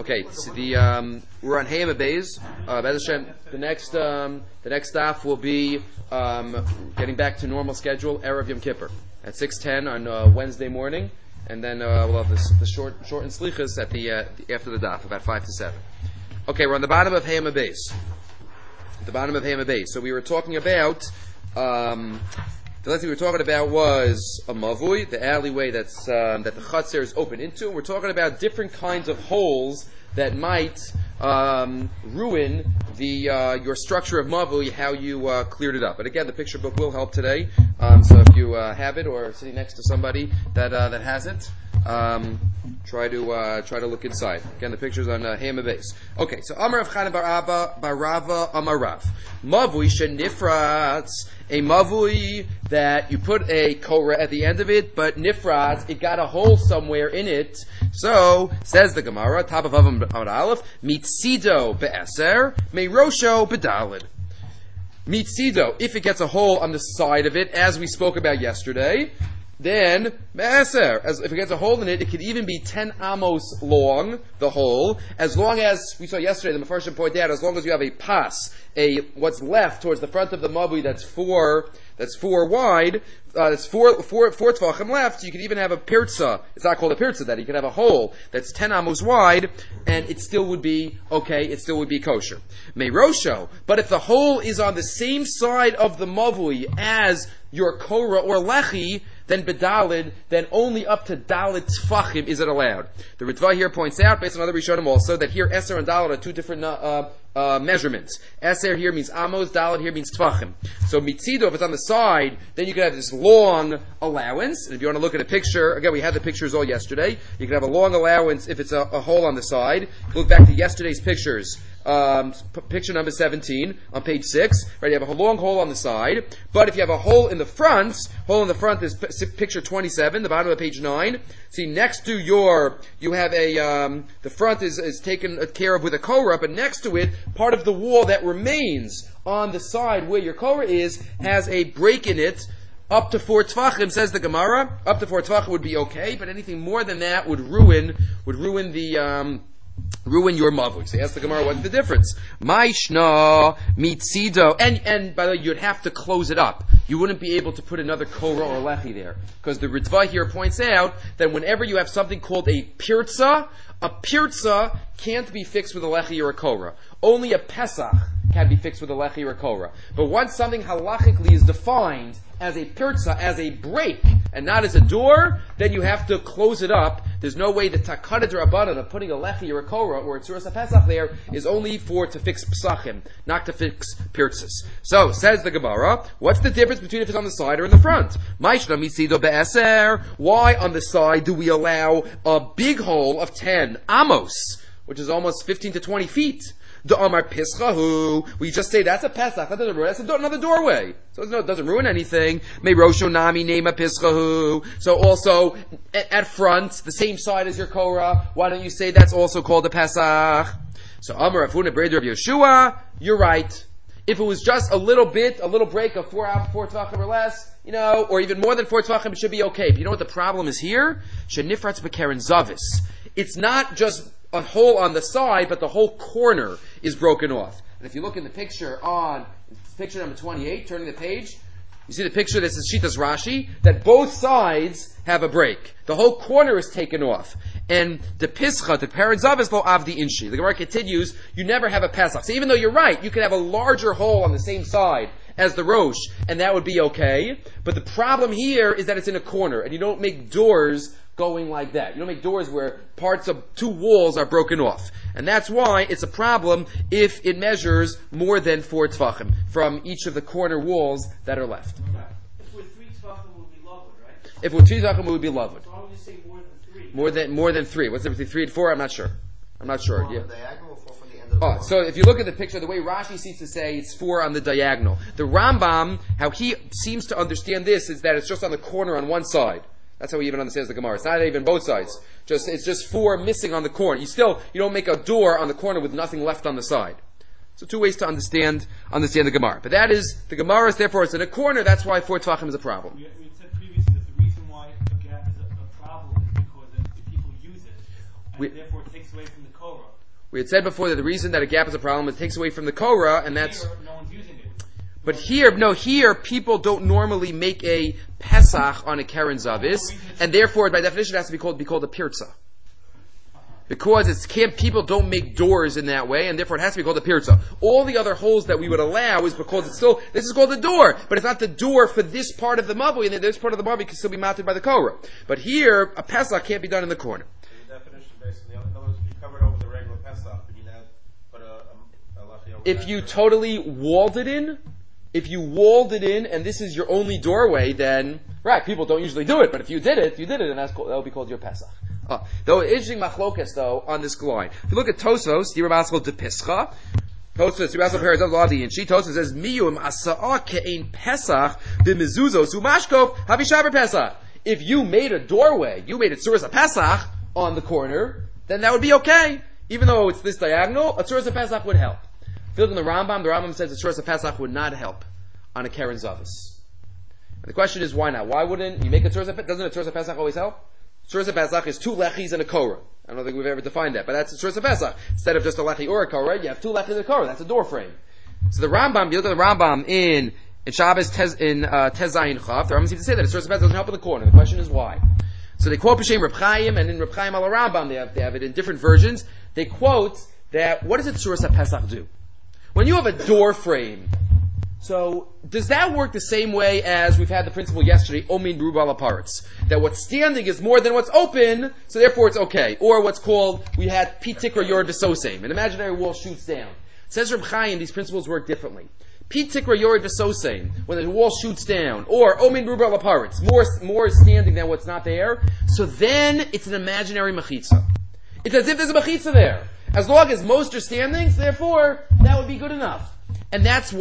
Okay, so we're on Hayim Abayz. The next staff will be getting back to normal schedule, Erev Yom Kippur at 6:10 on Wednesday morning, and then we'll have the shortened slichas at the after the daf, about 5 to 7. Okay, we're on the bottom of Hayim Abayz. The bottom of Hayim Abayz. So we were talking about. The last thing we were talking about was a mavui, the alleyway that the chutzner is open into. We're talking about different kinds of holes that might ruin your structure of mavui, how you cleared it up. But again, the picture book will help today. So if you have it or sitting next to somebody that has it, try to look inside. Again, the picture's on Hayim Abayz. Okay, so Amar Rav Chana bar Abba bar Rava Amar Rav. Mavui shenifratz, a mavui that you put a korah at the end of it, but nifratz, it got a hole somewhere in it. So, says the Gemara, top of Amar Aleph, mitzido be'eser, meirosho bedalid. Mitzido, if it gets a hole on the side of it, as we spoke about yesterday, then be'eser, if it gets a hole in it, it could even be 10 amos long, the hole, as long as, we saw yesterday, the Mefarshim pointed out, as long as you have a pas, what's left towards the front of the mavui that's four wide, that's four tvachim left, you could even have a pirza. It's not called a pirza, that you could have a hole that's 10 amos wide, and it still would be okay, it still would be kosher. Meirosho, but if the hole is on the same side of the mavui as your korah or lechi, then bedalid, then only up to dalid tfachim is it allowed. The Ritva here points out, based on other Rishonim also, that here eser and dalid are two different measurements. Eser here means amos, dalid here means tfachim. So mitzido, if it's on the side, then you can have this long allowance. And if you want to look at a picture, again, we had the pictures all yesterday. You can have a long allowance if it's a hole on the side. If you look back to yesterday's pictures, picture number 17 on page 6, right? You have a long hole on the side, but if you have a hole in the front is picture 27, the bottom of page 9. See, next to you have the front is taken care of with a korah, but next to it, part of the wall that remains on the side where your korah is has a break in it. Up to 4 tvachim, says the Gemara. Up to 4 tvachim would be okay, but anything more than that would ruin your mavui. So ask the Gemara, what's the difference? Maishna mitzido, and by the way, you'd have to close it up. You wouldn't be able to put another korah or lechi there, because the Ritva here points out that whenever you have something called a pirza can't be fixed with a lechi or a korah. Only a pesach can be fixed with a lechi or a korah. But once something halachically is defined as a pirza, as a break, and not as a door, then you have to close it up. There's no way the takana d'rabbanan of putting a lechi or a korah or a tzuras pesach there is only to fix psachim, not to fix pirzas. So, says the Gemara, what's the difference between if it's on the side or in the front? Maishna mitzido be'eser. Why on the side do we allow a big hole of 10 amos, which is almost 15 to 20 feet? The Amar Pischahu, we just say that's a Pesach, that's another doorway. So it doesn't ruin anything. May Rosho Nami Nema Pischahu. So also, at front, the same side as your Korah, why don't you say that's also called a Pesach? So Amar Afuna Breder of Yeshua, you're right. If it was just a little break of 4 tvachim or less, or even more than 4 tvachim, it should be okay. But you know what the problem is here? Shenifratz Bekeren Zavis. It's not just a hole on the side, but the whole corner is broken off. And if you look in the picture picture number 28, turning the page, you see the picture, this is Shitas Rashi, that both sides have a break. The whole corner is taken off. And the Pischa, the Paradzavis lo avdi inshi. The Gemara continues, you never have a Pesach. So even though you're right, you could have a larger hole on the same side as the Rosh, and that would be okay. But the problem here is that it's in a corner, and you don't make doors going like that. You don't make doors where parts of 2 walls are broken off. And that's why it's a problem if it measures more than 4 tvachim from each of the corner walls that are left. Okay. If we're 3 tvachim, it would be loved, right? If we're 3 tvachim, it would be loved. So why would you say more than 3? More than 3. What's the difference between 3 and 4? I'm not sure. Yeah. Diagonal 4 from the end of the So if you look at the picture, the way Rashi seems to say it's 4 on the diagonal. The Rambam, how he seems to understand this is that it's just on the corner on one side. That's how he even understands the Gemara. It's not even both sides. It's just 4 missing on the corner. You don't make a door on the corner with nothing left on the side. So 2 ways to understand the Gemara. But that is, the Gemara is therefore it's in a corner, that's why 4 tvachim is a problem. We said previously that the reason why a gap is a problem is because if people use it, and therefore take takes away from the Korah. We had said before that the reason that a gap is a problem is it takes away from the Korah, and that's... Here, no one's using it. But here people don't normally make a Pesach on a Keren Zavis, and therefore, by definition, it has to be called a Pirza. Because people don't make doors in that way, and therefore it has to be called a Pirza. All the other holes that we would allow is because this is called a door, but it's not the door for this part of the Mabui, and this part of the Mabui can still be mounted by the Korah. But here, a Pesach can't be done in the corner. The definition basically, in other words, if you covered over the regular Pesach, but you now put a lachi over If you totally walled it in, and this is your only doorway, then, right, people don't usually do it, but if you did it, and that will be called your Pesach. Though, interesting machlokas, though, on this line. If you look at Tosos, the Ramaskel de Pischa, Tosos, Ramaskel Peres, Ladi, and she, Tosos says, Miyum asa'a ke'ein Pesach, b'mezuzos, umashkov, havishaber Pesach. If you made a doorway, you made a tzuras a Pesach on the corner, then that would be okay. Even though it's this diagonal, a tzuras a Pesach would help. If you look in the Rambam says a tzuras a Pesach would not help on a Keren Zavis. And the question is, why not? Why wouldn't you make a tzuras a Pesach? Doesn't a tzuras a Pesach always help? Tzuras Pesach is 2 lechis and a korah. I don't think we've ever defined that, but that's Tzuras Pesach. Instead of just a lechi or a korah, you have 2 lechis and a korah. That's a door frame. So the Rambam, you look at the Rambam in Shabbos in Tezayin Chav, the Rambam seems to say that Tzuras Pesach doesn't help in the corner. The question is why. So they quote B'Shem Reb Chaim, and in Reb Chaim al Rambam they have it in different versions. They quote that what does a Tzuras Pesach do? When you have a door frame, so, does that work the same way as we've had the principle yesterday, Omin Rubal Aparitz? That what's standing is more than what's open, so therefore it's okay. Or what's called, we had Pitik or Yord V'Sosem. An imaginary wall shoots down. Says Reb Chaim, these principles work differently. Pitik or Yord V'Sosem, when the wall shoots down. Or Omin Rubal Aparitz, more is standing than what's not there. So then, it's an imaginary mechitza. It's as if there's a mechitza there. As long as most are standing, so therefore, that would be good enough. And that's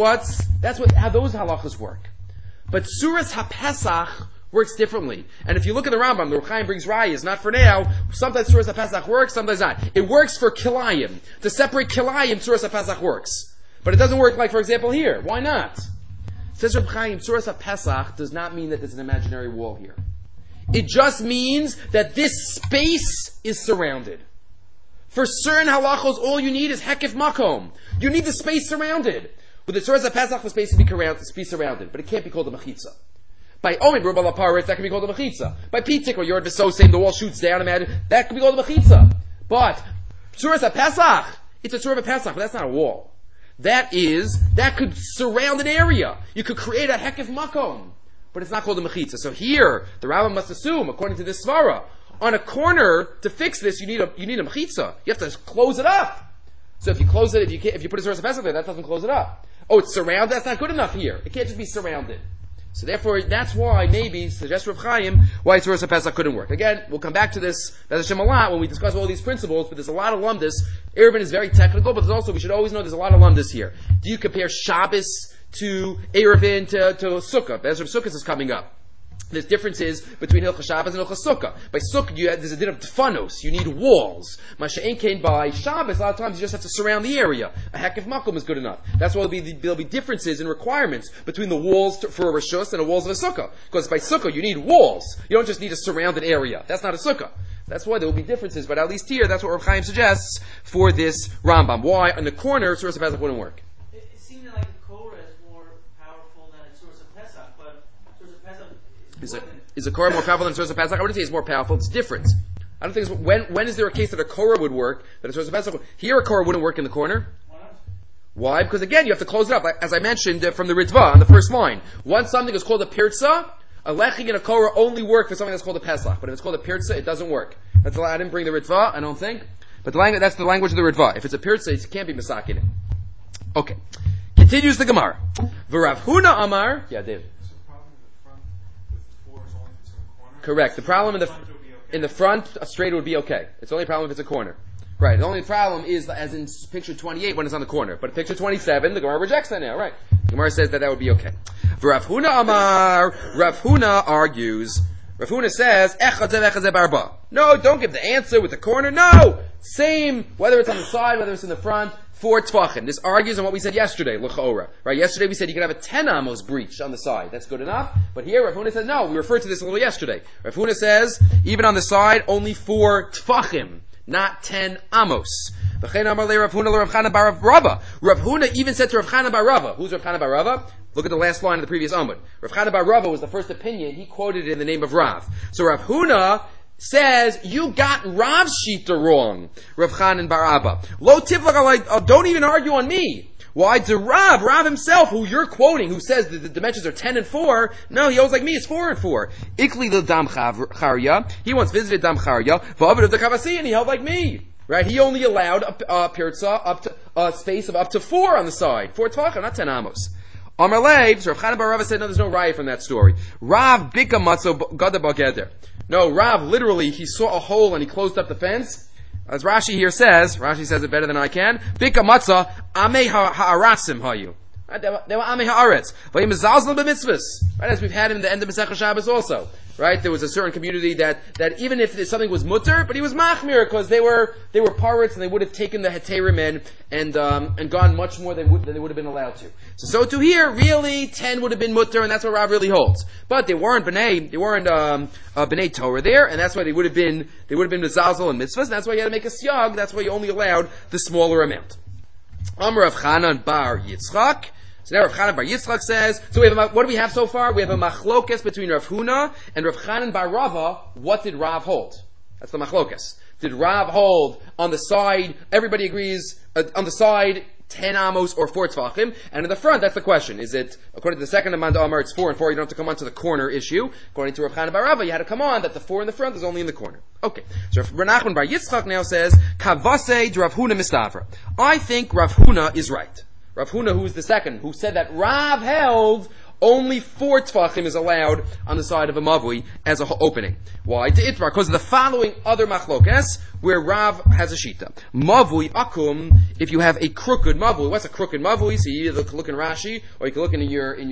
how those halachas work. But Tzuras HaPesach works differently. And if you look at the Rambam, the Reb Chaim brings rayas, not for now. Sometimes Tzuras HaPesach works, sometimes not. It works for kilayim. To separate kilayim, Tzuras HaPesach works. But it doesn't work like, for example, here. Why not? Says Reb Chaim, Tzuras HaPesach does not mean that there's an imaginary wall here. It just means that this space is surrounded. For certain halachos, all you need is hekif makom. You need the space surrounded. With the Tzuras HaPesach, the space to be surrounded, but it can't be called a mechitza. By Omin Rubal Aparitz, that can be called a mechitza. By Pitik or Yord V'Sosem, the wall shoots down, imagine, that can be called a mechitza. But Tzuras HaPesach, it's a Tzuras HaPesach, but that's not a wall. That could surround an area. You could create a hekif makom, but it's not called a mechitza. So here, the Rambam must assume, according to this svara, on a corner, to fix this, you need a mechitza. You have to close it up. So if you close it, if you put a Tzuras HaPesach there, that doesn't close it up. Oh, it's surrounded? That's not good enough here. It can't just be surrounded. So therefore, that's why maybe, suggests Reb Chaim, why Tzuras HaPesach couldn't work. Again, we'll come back to this, Be'ez Hashem, a lot when we discuss all these principles, but there's a lot of lumdus. Eruvin is very technical, but there's also, we should always know there's a lot of lumdus here. Do you compare Shabbos to Eruvin to Sukkah? Be'ez Sukkah is coming up. There's differences between Hilchas Shabbos and Hilchas Sukkah. By Sukkah, there's a din of tfanos. You need walls. Masha'en Kain by Shabbos, a lot of times you just have to surround the area. A hekif makom is good enough. That's why there'll be differences in requirements between the walls for a Rishus and the walls of a Sukkah. Because by Sukkah, you need walls. You don't just need a surrounded area. That's not a Sukkah. That's why there will be differences. But at least here, that's what Reb Chaim suggests for this Rambam. Why? On the corner, Tzuras HaPesach wouldn't work. It seemed like the Korah is more powerful than a Tzuras HaPesach, but Tzuras HaPesach Is a Korah more powerful than Tzuras HaPesach? I wouldn't say it's more powerful. It's different. I don't think when is there a case that a Korah would work, that a Tzuras HaPesach would? Here a Korah wouldn't work in the corner. Why not? Why? Because again, you have to close it up. As I mentioned from the Ritva on the first line. Once something is called a Pirza, a Lechi and a Korah only work for something that's called a Pesach. But if it's called a Pirza, it doesn't work. I didn't bring the Ritva, I don't think. But that's the language of the Ritva. If it's a Pirza, it can't be Masak in it. Okay. Continues the Gemara. V'Rav Huna Amar. Yeah, Dave. Correct. The problem in the front, a straight would be okay. It's the only problem if it's a corner. Right. The only problem is, as in picture 28, when it's on the corner. But picture 27, the Gemara rejects that now. Right. The Gemara says that would be okay. Rav Huna Amar. Rav Huna argues. Rav Huna says, no, don't give the answer with the corner. No! Same, whether it's on the side, whether it's in the front, 4 tvachim. This argues on what we said yesterday, l'chora. Right? Yesterday we said you could have a 10 amos breach on the side. That's good enough. But here Rav Huna says, no, we referred to this a little yesterday. Rav Huna says, even on the side, only 4 tvachim. not 10 amos. Rav Huna even said to Rav Chana bar Rava. Who's Rav Chana bar Rava? Look at the last line of the previous Amud. Rav Chana bar Rava was the first opinion. He quoted it in the name of Rav. So Rav Huna says, you got Rav's shita wrong, Rav Chanan bar Abba. Lo tiflach, don't even argue on me. Why? To Rav himself, who you're quoting, who says that the dimensions are 10 and 4, no, he holds like me, it's 4 and 4. Ikli the Dam Charya, he once visited Dam Charya, V'avid of the Kavasi, and he held like me. Right? He only allowed a pirza up to a space of up to 4 on the side. 4 tvachim, not 10 amos. Amar Leib, so Rav Chanan bar Rava said, no, there's no raya from that story. Rav bika matzo gada bageder. No, Rav literally, he saw a hole and he closed up the fence. As Rashi here says, Rashi says it better than I can, bika matzah amei ha'arasim hayu. They were amei ha'aretz. Vayim zalzal b'mitzvahs. Right, as we've had in the end of Masechah Shabbos also. Right, there was a certain community that even if something was mutter, but he was machmir because they were pirates and they would have taken the heterim and gone much more than they would have been allowed to. So to here, really 10 would have been mutter, and that's what Rav really holds. But they weren't bnei Torah there, and that's why they would have been mezalzel and mitzvahs. And that's why you had to make a siyag. That's why you only allowed the smaller amount. Amar Rav Chanan bar Yitzchak. So now Rav Chanan bar Yitzchak says, so what do we have so far? We have a machlokes between Rav Huna and Rav Chanan bar Rava. What did Rav hold? That's the machlokes. Did Rav hold on the side, everybody agrees, on the side, 10 amos or 4 tvachim, and in the front, that's the question. Is it, according to the second Amanda Amar, it's 4 and 4, you don't have to come on to the corner issue. According to Rav Chanan bar Rava, you had to come on that the 4 in the front is only in the corner. Okay. So Rav Nachman bar Yitzchak now says, Kavase Rav Huna mistavra. I think Rav Huna is right. Rav Huna, who is the second, who said that Rav held only 4 tvachim is allowed on the side of a mavui as an opening. Why? To itmar, because of the following other machlokes where Rav has a shita. Mavui akum, if you have a crooked mavui. What's a crooked mavui? So you either look in Rashi or you can look in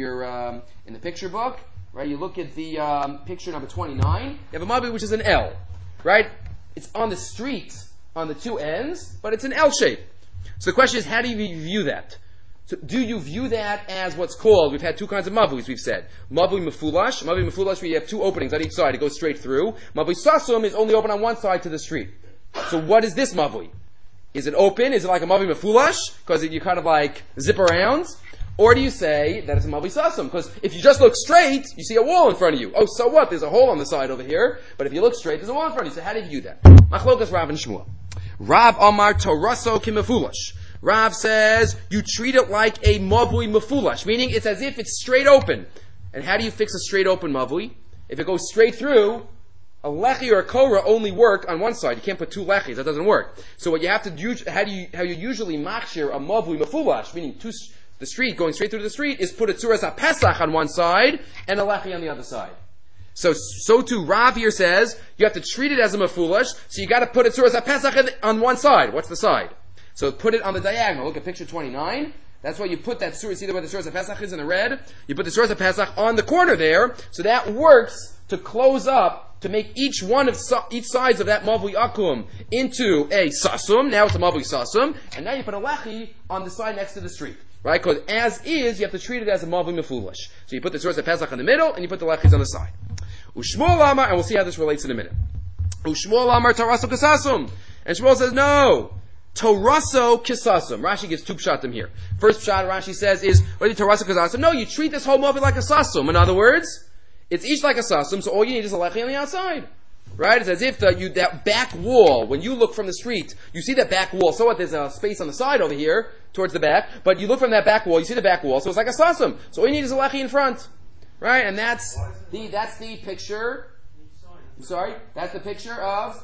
the picture book. Right? You look at the picture number 29. You have a mavui which is an L. Right? It's on the street on the 2 ends, but it's an L shape. So the question is, how do you view that? So do you view that as what's called, we've had 2 kinds of mavuis, we've said. Mavui mefulash where you have 2 openings on each side, it goes straight through. Mavui sasum is only open on one side to the street. So what is this mavui? Is it open? Is it like a mavui mefulash? Because you kind of like zip around? Or do you say that it's a mavui sasum? Because if you just look straight, you see a wall in front of you. Oh, so what? There's a hole on the side over here. But if you look straight, there's a wall in front of you. So how do you view that? Machlokas Rav and Shmuel. Rav Amar Toraso kimefulash. Rav says, you treat it like a mavui mefulash, meaning it's as if it's straight open. And how do you fix a straight open mavui? If it goes straight through, a lechi or a korah only work on one side. You can't put 2 lechis, that doesn't work. So what you have to do, how you usually machshir a mavui mefulash, meaning the street, going straight through the street, is put a tzuras ha-pesach on one side and a lechi on the other side. So too, Rav here says, you have to treat it as a mefulash, so you gotta put a tzuras ha-pesach on one side. What's the side? So put it on the diagonal. Look at picture 29. That's why you put that surah, see where the surah of Pesach is in the red? You put the surah of Pesach on the corner there, so that works to close up, to make each sides of that mavui akum into a sasum. Now it's a mavui sasum, and now you put a lechi on the side next to the street. Right? Because as is, you have to treat it as a mavui mefulash. So you put the surah of Pesach in the middle, and you put the lechis on the side. Ushmuel Amar, and we'll see how this relates in a minute. Ushmuel Amar taraso kasasum. And Shmuel says, no. Toraso kisasum. Rashi gives 2 pshatim here. First pshat Rashi says is, what is Toraso kisasum? No, you treat this whole movie like a sasum. In other words, it's each like a sasum, so all you need is a lechi on the outside. Right? It's as if that back wall, when you look from the street, you see that back wall. So what? There's a space on the side over here, towards the back, but you look from that back wall, you see the back wall, so it's like a sasum. So all you need is a lechi in front. Right? And that's the picture. I'm sorry? That's the picture of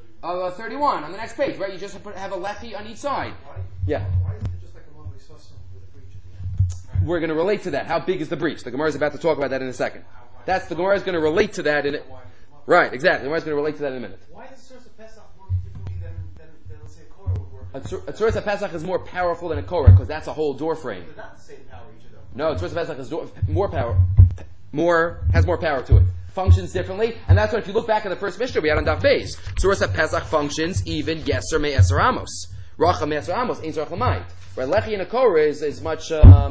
31 on the next page, right? You just have a lechi on each side. Yeah. Why isn't it just like a mavui sasum with a breach at the end? We're going to relate to that. How big is the breach? The Gemara is about to talk about that in a second. The Gemara is going to relate to that in it. Right, exactly. The Gemara is going to relate to that in a minute. Why does Surah Pesach work differently than let's say a Korah would work? A Surah Pesach is more powerful than a Korah because that's a whole door frame. They're not the same power each of them. No, Surah Pesach has more power. Has more power to it. Functions differently, and that's why if you look back at the first Mishnah we had on Daf Beis, Surah Pesach functions even Yeser Me'eser Amos. Racha Me'eser Amos, Ein Tzarech L'mayit. Right, Lechi and a Korah is much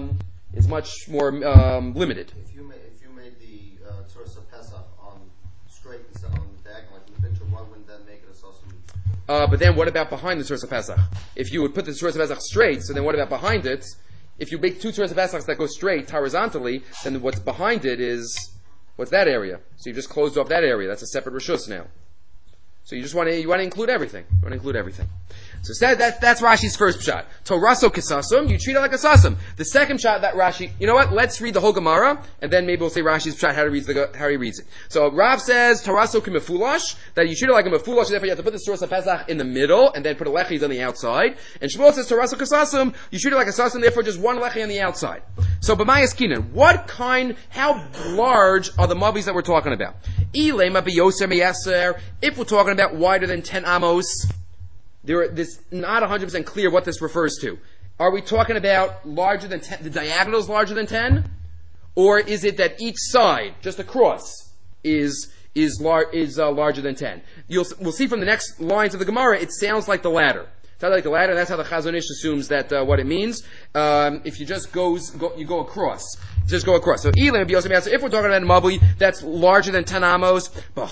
more limited. If you made the Surah Pesach on straight instead on the diagonal, like in the picture, why wouldn't that make it a sasum? but then what about behind the Tzuras Pesach? If you would put the Tzuras Pesach straight, so then what about behind it? If you make two Tzuras Pesachs that go straight horizontally, then what's behind it is, what's that area? So you just closed off that area. That's a separate Rishus now. So you want to include everything. You want to include everything. So that's Rashi's first shot. Toraso Kisasum, you treat it like a sasum. The second shot that Rashi, you know what? Let's read the whole Gemara, and then maybe we'll say Rashi's shot how he reads it. So Rav says Toraso Kimefulash, that you treat it like a mefulash, therefore you have to put the Tzuras Pesach in the middle, and then put a lechis on the outside. And Shmuel says Toraso Kisasum, you treat it like a sasum, therefore just one lechi on the outside. So B'mayas Kinan, how large are the mavis that we're talking about? If we're talking about wider than 10 amos, this not 100% clear what this refers to. Are we talking about larger than 10, the diagonal is larger than 10? Or is it that each side, just across, is larger than 10? We'll see from the next lines of the Gemara, it sounds like the latter. It sounds like the latter, and that's how the Chazon Ish assumes that what it means. If you just go across. Just go across. So if we're talking about a mabli that's larger than 10 amos,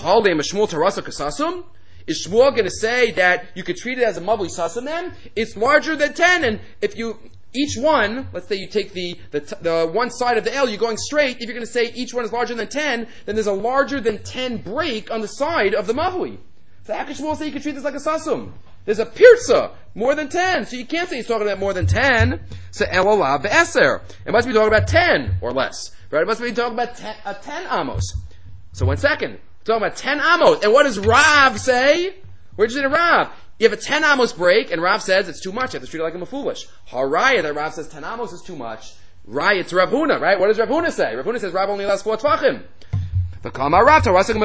is Shmuel going to say that you could treat it as a mabli sasam then? It's larger than 10, and if you, each one, let's say you take the one side of the L, you're going straight, if you're going to say each one is larger than 10, then there's a larger than 10 break on the side of the mabli. So how can Shmuel say you could treat this like a sasum? There's a pirza, more than 10, so you can't say he's talking about more than 10. So elala be'eser. It must be talking about 10 or less. Right? It must be talking about 10 amos. So 1 second. We're talking about 10 amos. And what does Rav say? We're just in a Rav. You have a 10 amos break, and Rav says it's too much. You have to treat it like a foolish. Haraya, that Rav says 10 amos is too much. Raya, it's Rav Huna, right? What does Rav Huna say? Rav Huna says Rav only allows 4 tvachim. Only 4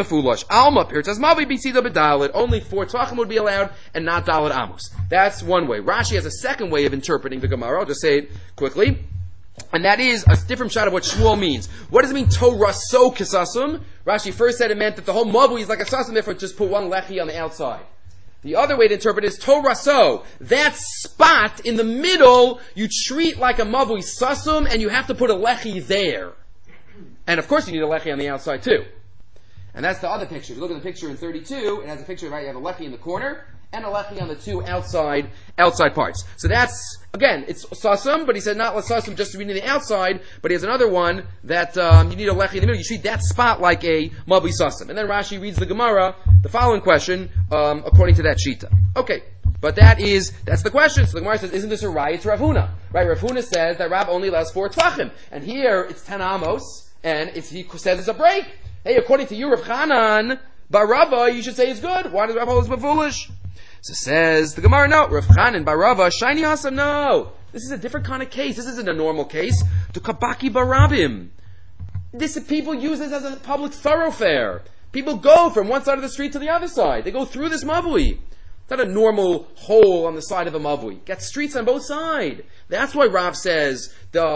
tvachim would be allowed, and not dalet amos. That's one way. Rashi has a second way of interpreting the Gemara. I'll just say it quickly. And that is a different shot of what Shmuel means. What does it mean, Torah so kisasum? Rashi first said it meant that the whole mabui is like a sasum, therefore just put one lechi on the outside. The other way to interpret it is Torah so. That spot in the middle, you treat like a mabui sasum, and you have to put a lechi there. And of course you need a lechi on the outside too. And that's the other picture. If you look at the picture in 32, it has a picture, right, you have a lechi in the corner, and a lechi on the two outside parts. So that's, again, it's sasum, but he said not sasum just to read in the outside, but he has another one that you need a lechi in the middle. You treat that spot like a mabli sasum. And then Rashi reads the Gemara, the following question, according to that shita. Okay. But that's the question. So the Gemara says, isn't this a raya to Rav Huna? Right? Rav Huna says that Rav only allows 4 tvachim. And here, it's 10 amos, and he says it's a break. Hey, according to you, Rav Chanan, Bar Rava, you should say it's good. Why does Rav hold it's foolish? So says the Gemara, no. Rav Chanan, Bar Rava, shiny hasam, no. This is a different kind of case. This isn't a normal case. To kabaki barabim. People use this as a public thoroughfare. People go from one side of the street to the other side. They go through this mavui. It's not a normal hole on the side of a mavui. Got streets on both sides. That's why Rav says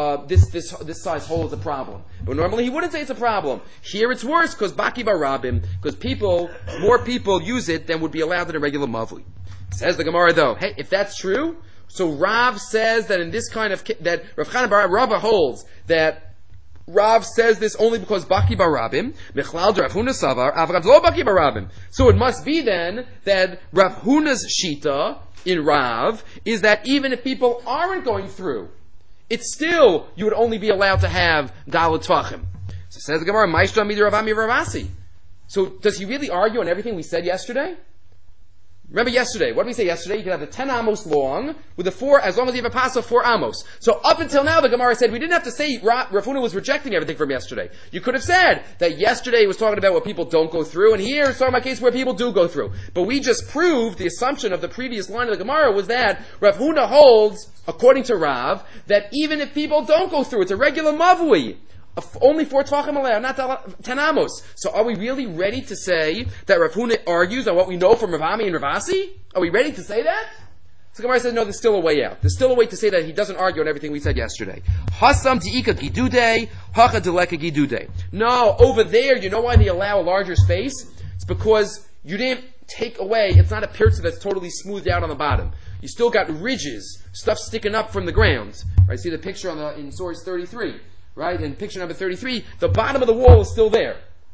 this size hole is a problem. But normally he wouldn't say it's a problem. Here it's worse because baki barabim, because more people use it than would be allowed in a regular mavui. Says the Gemara though, hey, if that's true, so Rav says that in this kind of that Rav Chanan bar Rava holds that Rav says this only because Baki Barabim, Mechlal Rav Huna Savar, Avrav Lo Baki Barabim. So it must be then that Rav Huna's Shita in Rav is that even if people aren't going through, it's still, you would only be allowed to have Dalet Tvachim. So says the Gemara, Maishra Midir Ravami Ravasi. So does he really argue on everything we said yesterday? Remember yesterday, what did we say yesterday? You could have the 10 amos long, with the 4, as long as you have a pass of 4 amos. So up until now, the Gemara said, we didn't have to say Rav Huna was rejecting everything from yesterday. You could have said that yesterday was talking about what people don't go through, and here it's talking about a case where people do go through. But we just proved the assumption of the previous line of the Gemara was that Rav Huna holds, according to Rav, that even if people don't go through, it's a regular mavui. Only 4 tvachim allowed, not 10 amos. So are we really ready to say that Rav Huna argues on what we know from Rav Ami and Rav Asi? Are we ready to say that? So Gemara says, no, there's still a way out. There's still a way to say that he doesn't argue on everything we said yesterday. Hasam ti'ika gidude, hacha deleka gidude. No, over there, you know why they allow a larger space? It's because you didn't take away, it's not a pirza that's totally smoothed out on the bottom. You still got ridges, stuff sticking up from the ground. Right? See the picture in source 33. Right? In picture number 33, the bottom of the wall is still there.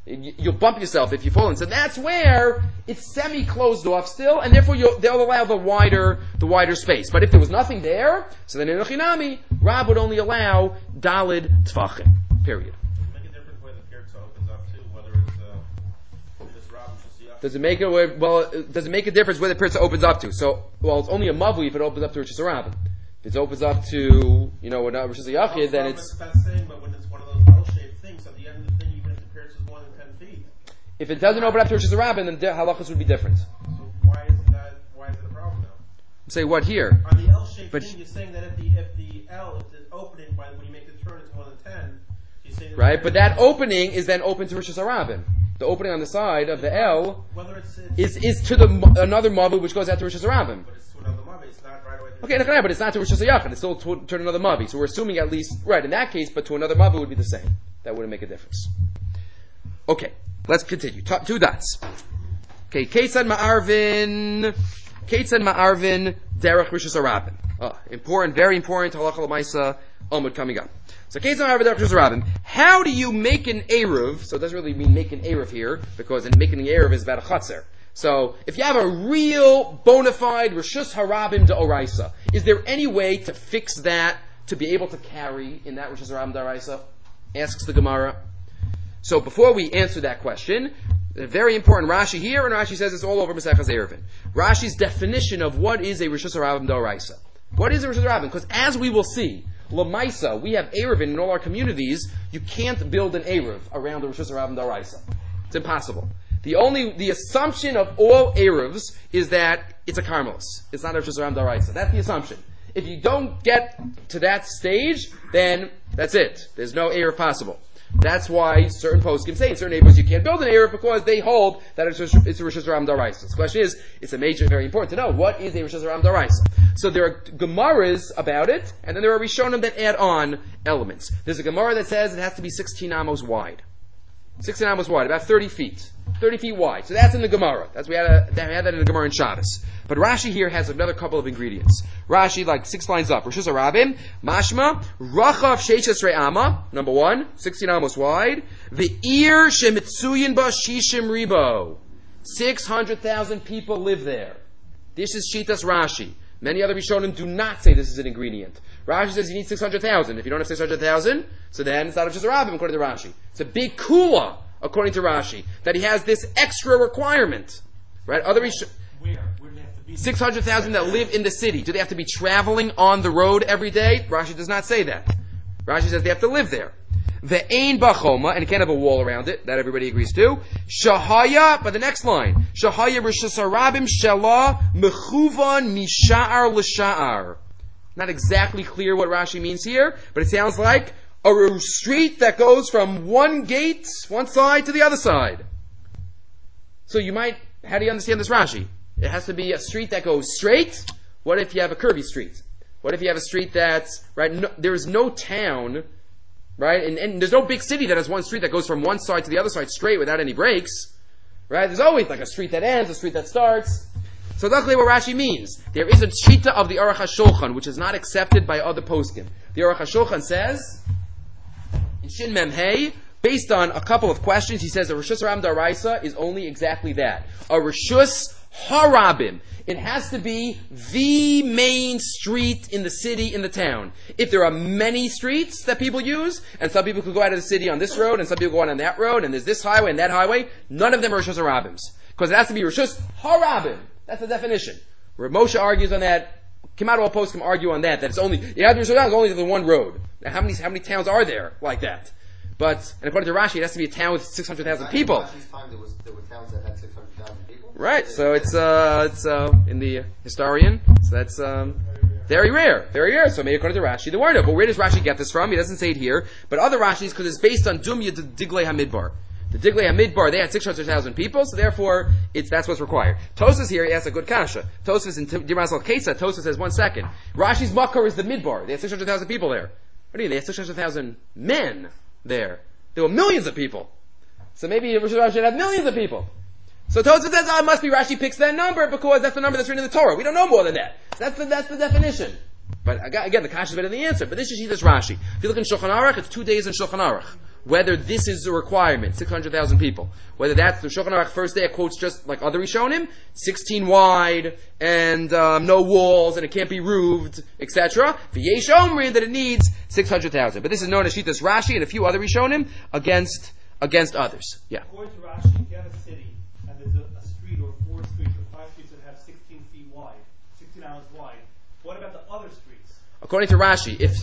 You'll bump yourself if you fall in. So that's where it's semi-closed off still, and therefore they'll allow the wider space. But if there was nothing there, so then in Echinami, Rab would only allow Dalid Tvachim. Period. Does it make a difference where the pirza opens up to, whether it's Rab and Shasiyach? Does it make a difference where the pirza opens up to? So, it's only a mavli if it opens up to Rosh Hashanah. If it opens up to, what Rosh Hashanah, then it's... It's that same, but when it's one of those L-shaped things, at the end of the thing, even if the pirza is more than 10 feet. If it doesn't open up to Rosh Hashanah, then the halachas would be different. So why is it a problem now? Say what here? On the L-shaped thing, you're saying that if the opening, when you make the turn, it's more than 10, you're saying that... Right, but that opening is then open to Rosh Hashanah. The opening on the side of the L whether it's is to another mavu which goes out to Rosh Hashanah. But it's to another mavi, it's not right away to Okay, but it's not to Rosh Hashanah, it's still to another mavi. So we're assuming at least, right, in that case, but to another mavi would be the same. That wouldn't make a difference. Okay, let's continue. Two dots. Okay, Ketzad Ma'arvin, Derech Rosh Hashanah. Important, very important, halacha l'maisa, Amud coming up. So, how do you make an Eruv? So it doesn't really mean make an Eruv here, because making an Eruv is about a Chatzar. So, if you have a real bona fide Rishus Harabim D'Oraisa, is there any way to fix that, to be able to carry in that Rishus Harabim D'Oraisa? Asks the Gemara. So, before we answer that question, a very important Rashi here, and Rashi says it's all over Masechas Eruvin. Rashi's definition of what is a Rishus Harabim D'Oraisa. What is a Rishus Harabim? Because as we will see, Lamaisa, we have Eruvin in all our communities. You can't build an Eruv around the Rosh Hashanah D'Oraisa. It's impossible. The assumption of all Eruvs is that it's a Karmelis. It's not a Rosh Hashanah D'Oraisa. That's the assumption. If you don't get to that stage, then that's it. There's no Eruv possible. That's why certain poskim say in certain neighborhoods you can't build an Eruv because they hold that it's a Rosh Hashanah D'Oraisa. The question is, it's very important to know, what is a Rosh Hashanah D'Oraisa? So there are Gemaras about it, and then there are Rishonim that add on elements. There's a Gemara that says it has to be 16 amos wide. 16 amos wide, about 30 feet. 30 feet wide. So that's in the Gemara. We had that in the Gemara in Shabbos. But Rashi here has another couple of ingredients. Rashi, 6 lines up. Rosh Hashanah, Mashma, Rachav Sheishes Re'ama, number 1, 16 amos wide. Ve'ir Shemitzuyin Ba Shishim Ribo. 600,000 people live there. This is Shitas Rashi. Many other Rishonim do not say this is an ingredient. Rashi says you need 600,000. If you don't have 600,000, so then it's not just a rabbim according to Rashi. It's a big kula according to Rashi that he has this extra requirement, right? Other Rishonim, Where do they have to be? 600,000 that live in the city. Do they have to be traveling on the road every day? Rashi does not say that. Rashi says they have to live there. The Ein Bachoma, and it can't have a wall around it, that everybody agrees to. Shahaya, but the next line, Shahaya Rishus Harabim Shalah Mechuvan Misha'ar L'Sha'ar. Not exactly clear what Rashi means here, but it sounds like a street that goes from one gate, one side to the other side. So how do you understand this Rashi? It has to be a street that goes straight. What if you have a curvy street? What if you have a street that's, right, there is no town, right? And there's no big city that has one street that goes from one side to the other side straight without any breaks. Right? There's always a street that ends, a street that starts. So luckily what Rashi means, there is a shita of the Aruch HaShulchan, which is not accepted by other poskim. The Aruch HaShulchan says, in Shin Mem Hey, based on a couple of questions, he says a Rishus Harabim D'Oraisa is only exactly that. A Rishus Harabim. It has to be the main street in the city, in the town. If there are many streets that people use, and some people could go out of the city on this road, and some people go out on that road, and there's this highway and that highway, none of them are Rishus Harabims. Because it has to be Rishus Harabim. That's the definition. Where Moshe argues on that, Kimat all posts can argue on that it's only, Rishus Harabim is only the one road. Now how many towns are there like that? But, and according to Rashi, it has to be a town with 600,000 people. In Rashi's time, there were towns that had 600,000 people. Right, so it's in the historian, so that's very rare. So maybe according to Rashi, there were no. But where does Rashi get this from? He doesn't say it here, but other Rashis, because it's based on Dumya Diglei Hamidbar. The Diglei Hamidbar, they had 600,000 people, so therefore that's what's required. Tosfos here, he asks a good kasha. Tosfos in Dimas al Kesa, Tosfos says 1 second. Rashi's Makar is the Midbar. They had 600,000 people there. What do you mean? They had 600,000 men there. There were millions of people. So maybe Rashi should have millions of people. So Tosfos says, it must be Rashi picks that number because that's the number that's written in the Torah. We don't know more than that. So that's the definition. But again, the kasha is better than the answer. But this is Rashi. If you look in Shulchan Aruch, it's 2 days in Shulchan Aruch. whether this is a requirement, 600,000 people. Whether that's the Shulchan Aruch first day, it quotes just like other Rishonim, 16 wide, and no walls, and it can't be roofed, etc. V'yesh Omrim that it needs 600,000. But this is known as Shitas Rashi and a few other Rishonim against others. Yeah. According to Rashi, if you have a city, and there's a street or 4 streets or 5 streets that have 16 feet wide, 16 hours wide, what about the other streets? According to Rashi, if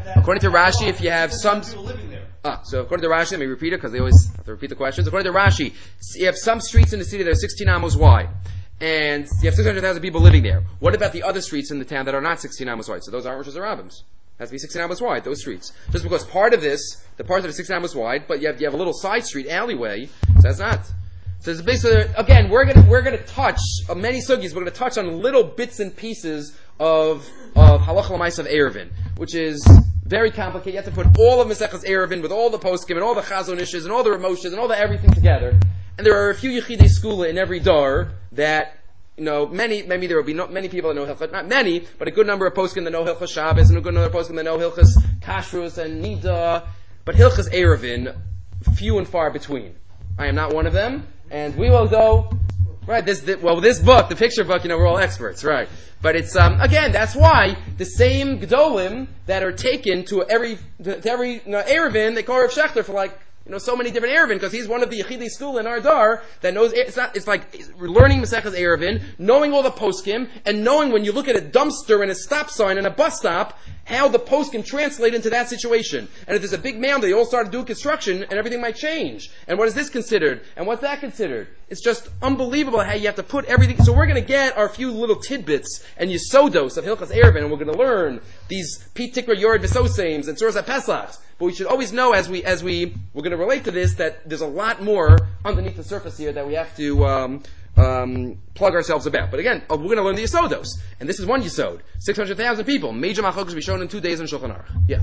you have some people living there. So according to Rashi, let me repeat it because they always have to repeat the questions. According to Rashi, you have some streets in the city that are 16 amos wide, and you have 600,000 people living there. What about the other streets in the town that are not 16 amos wide? So those aren't Rosh Hashanahs. Has to be 16 amos wide, those streets. Just because part of this, the parts that are 16 amos wide, but you have a little side street, alleyway, so that's not. So it's basically, again, we're gonna touch many sugis. We're gonna touch on little bits and pieces of halacha l'maisa of Eruvin, which is very complicated. You have to put all of Masechas Eruvin with all the poskim and all the chazonishes and all the ramoshes and all the everything together. And there are a few yechidei skula in every dar that, maybe there will be not many people that know Hilchas, not many, but a good number of poskim that know Hilchas Shabbos and a good number of poskim that know Hilchas Kashrus and Nida. But Hilchas Eruvin, few and far between. I am not one of them, and we will go. Right, this book, the picture book, we're all experts, right? But it's, again, that's why the same Gdolim that are taken to every Eruvin, they call Rav Shechter for so many different Eruvin, because he's one of the Yechidei Skula in our dar that knows, it's like learning Masechas Eruvin, knowing all the poskim, and knowing when you look at a dumpster and a stop sign and a bus stop, how the poskim translate into that situation. And if there's a big mound, they all start to do construction, and everything might change. And what is this considered? And what's that considered? It's just unbelievable how you have to put everything. So we're going to get our few little tidbits and yisodos of Hilchas Eruvin, and we're going to learn these Pete Tikra Yored V'Sosems and Suras HaPesach. But we should always know as we're going to relate to this, that there's a lot more underneath the surface here that we have to plug ourselves about. But again, we're going to learn the Yisodos. And this is one Yisod. 600,000 people. Major Machlokas will be shown in 2 days in Shulchan Aruch. Yeah.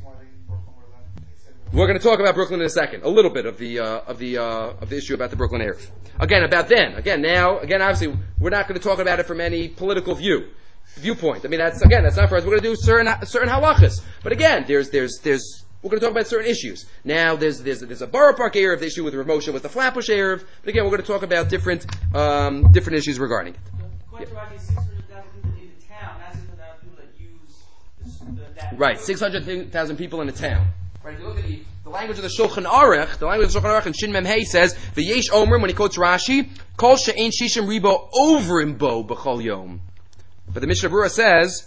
We're going to talk about Brooklyn in a second. A little bit of the issue about the Brooklyn Eruv. Again, about then. Again, obviously, we're not going to talk about it from any political viewpoint. I mean, that's not for us. We're going to do certain halachas. But again, we're going to talk about certain issues. Now, there's a Borough Park Eruv, the issue with Rav Moshe with the Flatbush Eruv. But again, we're going to talk about different issues regarding it. According to Rashi, 600,000 people in the town, not 600,000 people that use that. Right, 600,000 people in a town. Right, if you look at the language of the Shulchan Aruch, in Shin Mem Hey says, V'yesh Omrim, when he quotes Rashi, Kol she'ein shishim ribo ovrim bo b'chol yom. But the Mishnah Berurah says,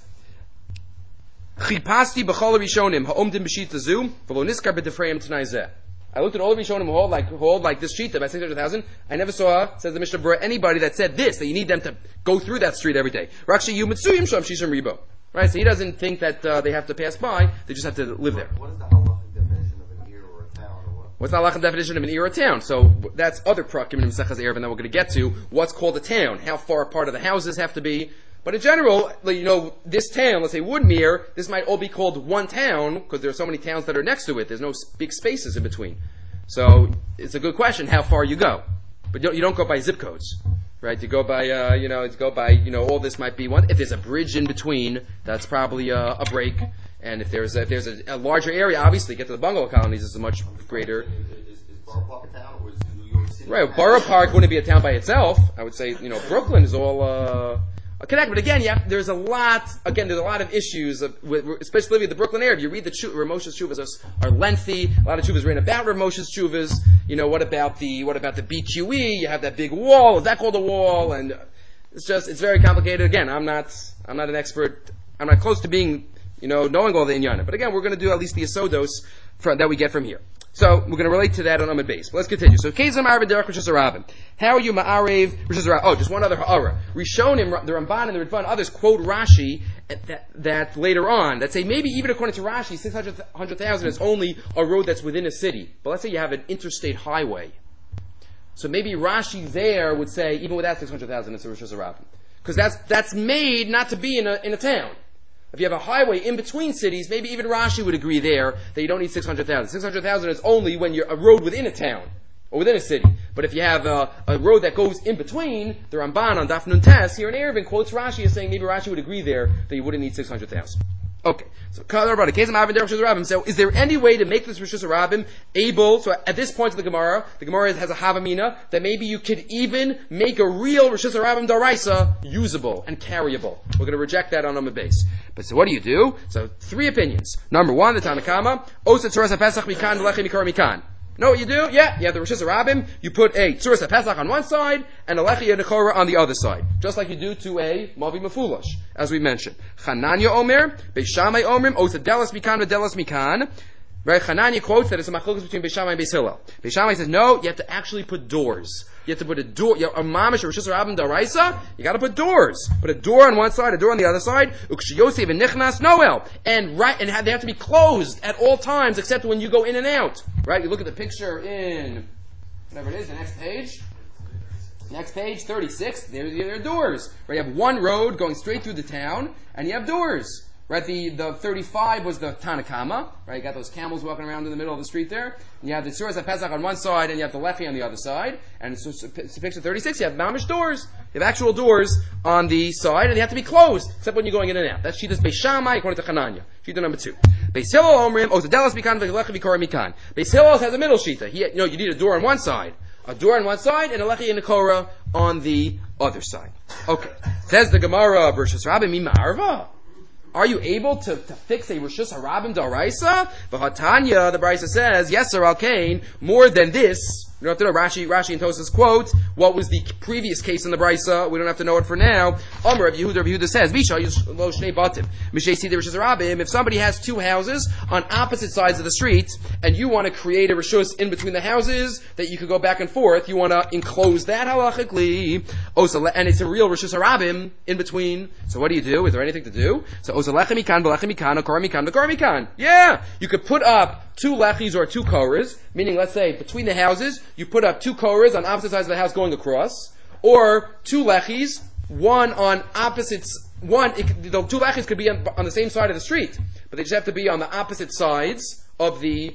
Chipasti b'chol rishonim ha'omdim b'shita zu, v'lo niskar b'defreim t'nai zeh. I looked at all the Rishonim who hold like this shita about 600,000. I never saw, says the Mishnah Berurah, anybody that said this, that you need them to go through that street every day. Rashi yu mitzuyim sham shishim ribo. Right, so he doesn't think that they have to pass by, they just have to live there. What is the halachic definition of an ear or a town or what? What's the halachic definition of an ear or a town? So that's other prakim in Masechas Eruvin that we're going to get to. What's called a town? How far apart of the houses have to be? But in general, this town, let's say Woodmere, this might all be called one town because there are so many towns that are next to it. There's no big spaces in between. So it's a good question how far you go, but you don't go by zip codes. Right, you go by, all this might be one. If there's a bridge in between, that's probably a break. And if there's a larger area, obviously, get to the bungalow colonies is a much greater. Is Borough Park a town or is New York City? Right, Borough Park wouldn't be a town by itself. I would say, Brooklyn is all connected. But again, there's a lot of issues, especially with the Brooklyn area. If you read the Rav Moshe's Tshuvas are lengthy. A lot of Tshuvas written about Rav Moshe's Tshuvas. What about the BQE? You have that big wall. Is that called a wall? And it's very complicated. Again, I'm not an expert. I'm not close to being, knowing all the inyanim. But again, we're going to do at least the asodos that we get from here. So we're going to relate to that on Amud Beis. But let's continue. So Kezem Ma'arev Derech Rishus Harabim. How are you Ma'arev Rishus Harabim? Oh, just one other ha'ara. Rishonim, the Ramban and the Ritvan, others quote Rashi that later on that say maybe even according to Rashi, 600,000 is only a road that's within a city. But let's say you have an interstate highway. So maybe Rashi there would say even without 600,000 it's a Rishus Harabim, because that's made not to be in a town. If you have a highway in between cities, maybe even Rashi would agree there that you don't need 600,000. 600,000 is only when you're a road within a town or within a city. But if you have a road that goes in between, the Ramban on Daf Nun Tes here in Eruvin quotes Rashi as saying maybe Rashi would agree there that you wouldn't need 600,000. Okay, so so is there any way to make this Rosh Hashanah able? So at this point of the Gemara has a Havamina that maybe you could even make a real Rosh Hashanah Daraisa usable and carryable. We're going to reject that on Amud Beis. But so what do you do? So 3 opinions. Number 1, the Tanakama, Osa Tzuras HaPesach Mikan Lechi Mikar Mikan. Know what you do? Yeah, you have the Rosh Hashanah, you put a Tzuras HaPesach on one side and a Lechi Yedechora on the other side. Just like you do to a Mavi Mefulash, as we mentioned. Chananya Omer, Beis Shammai Omer, Osa Delas Mikan V'Delas Mikan. Right? Chananya quotes that it's a machlokes between Beis Shammai and Beis Hillel. Beis Shammai says, no, you have to actually put doors. You have to put a door, a mamish or Rosh Hashanah Daraisa, you gotta put doors. Put a door on one side, a door on the other side, Ukshiyosef and Nichnas Noel. And they have to be closed at all times except when you go in and out. Right? You look at the picture in, whatever it is, the next page. Next page, 36, there are doors. Right? You have one road going straight through the town, and you have doors. Right, the 35 was the Tanakama, right? You got those camels walking around in the middle of the street there. And you have the Tzuras HaPesach on one side, and you have the Lechi on the other side. And so picture 36, you have mamish doors. You have actual doors on the side, and they have to be closed, except when you're going in and out. That's Shita's Beis Shammai, according to Chananya. Shita number 2. Beis Hillel Omrim, Ozadelas Mikan V'Lechi V'Kora Mikan. Beis Hillel has a middle Shita. You need a door on one side, a door on one side, and a Lechi and a Korah on the other side. Okay. Says the Gemara, Bershus Rabbi Mima'arva. Are you able to fix a Rosh Hashanah Daraisa? V'hatanya, the Brisa says, yes, sir, Al-Kain, more than this. We don't have to know Rashi and Tosas quote what was the previous case in the Brisa. We don't have to know it for now. Amr of Yehuda says, Visha lo shnei batim. Mishay si Rosh Hashanah. If somebody has 2 houses on opposite sides of the street, and you want to create a Rosh in between the houses that you could go back and forth, you want to enclose that halachically. And it's a real Rosh Hashanah in between. So what do you do? Is there anything to do? So Osalechim mikan, Balechim mikan, Akor mikan, Akor mikan. Yeah, you could put up 2 lechis or 2 korahs, meaning let's say between the houses, you put up 2 korahs on opposite sides of the house going across, or 2 lechis, one on opposites, the 2 lechis could be on the same side of the street, but they just have to be on the opposite sides of the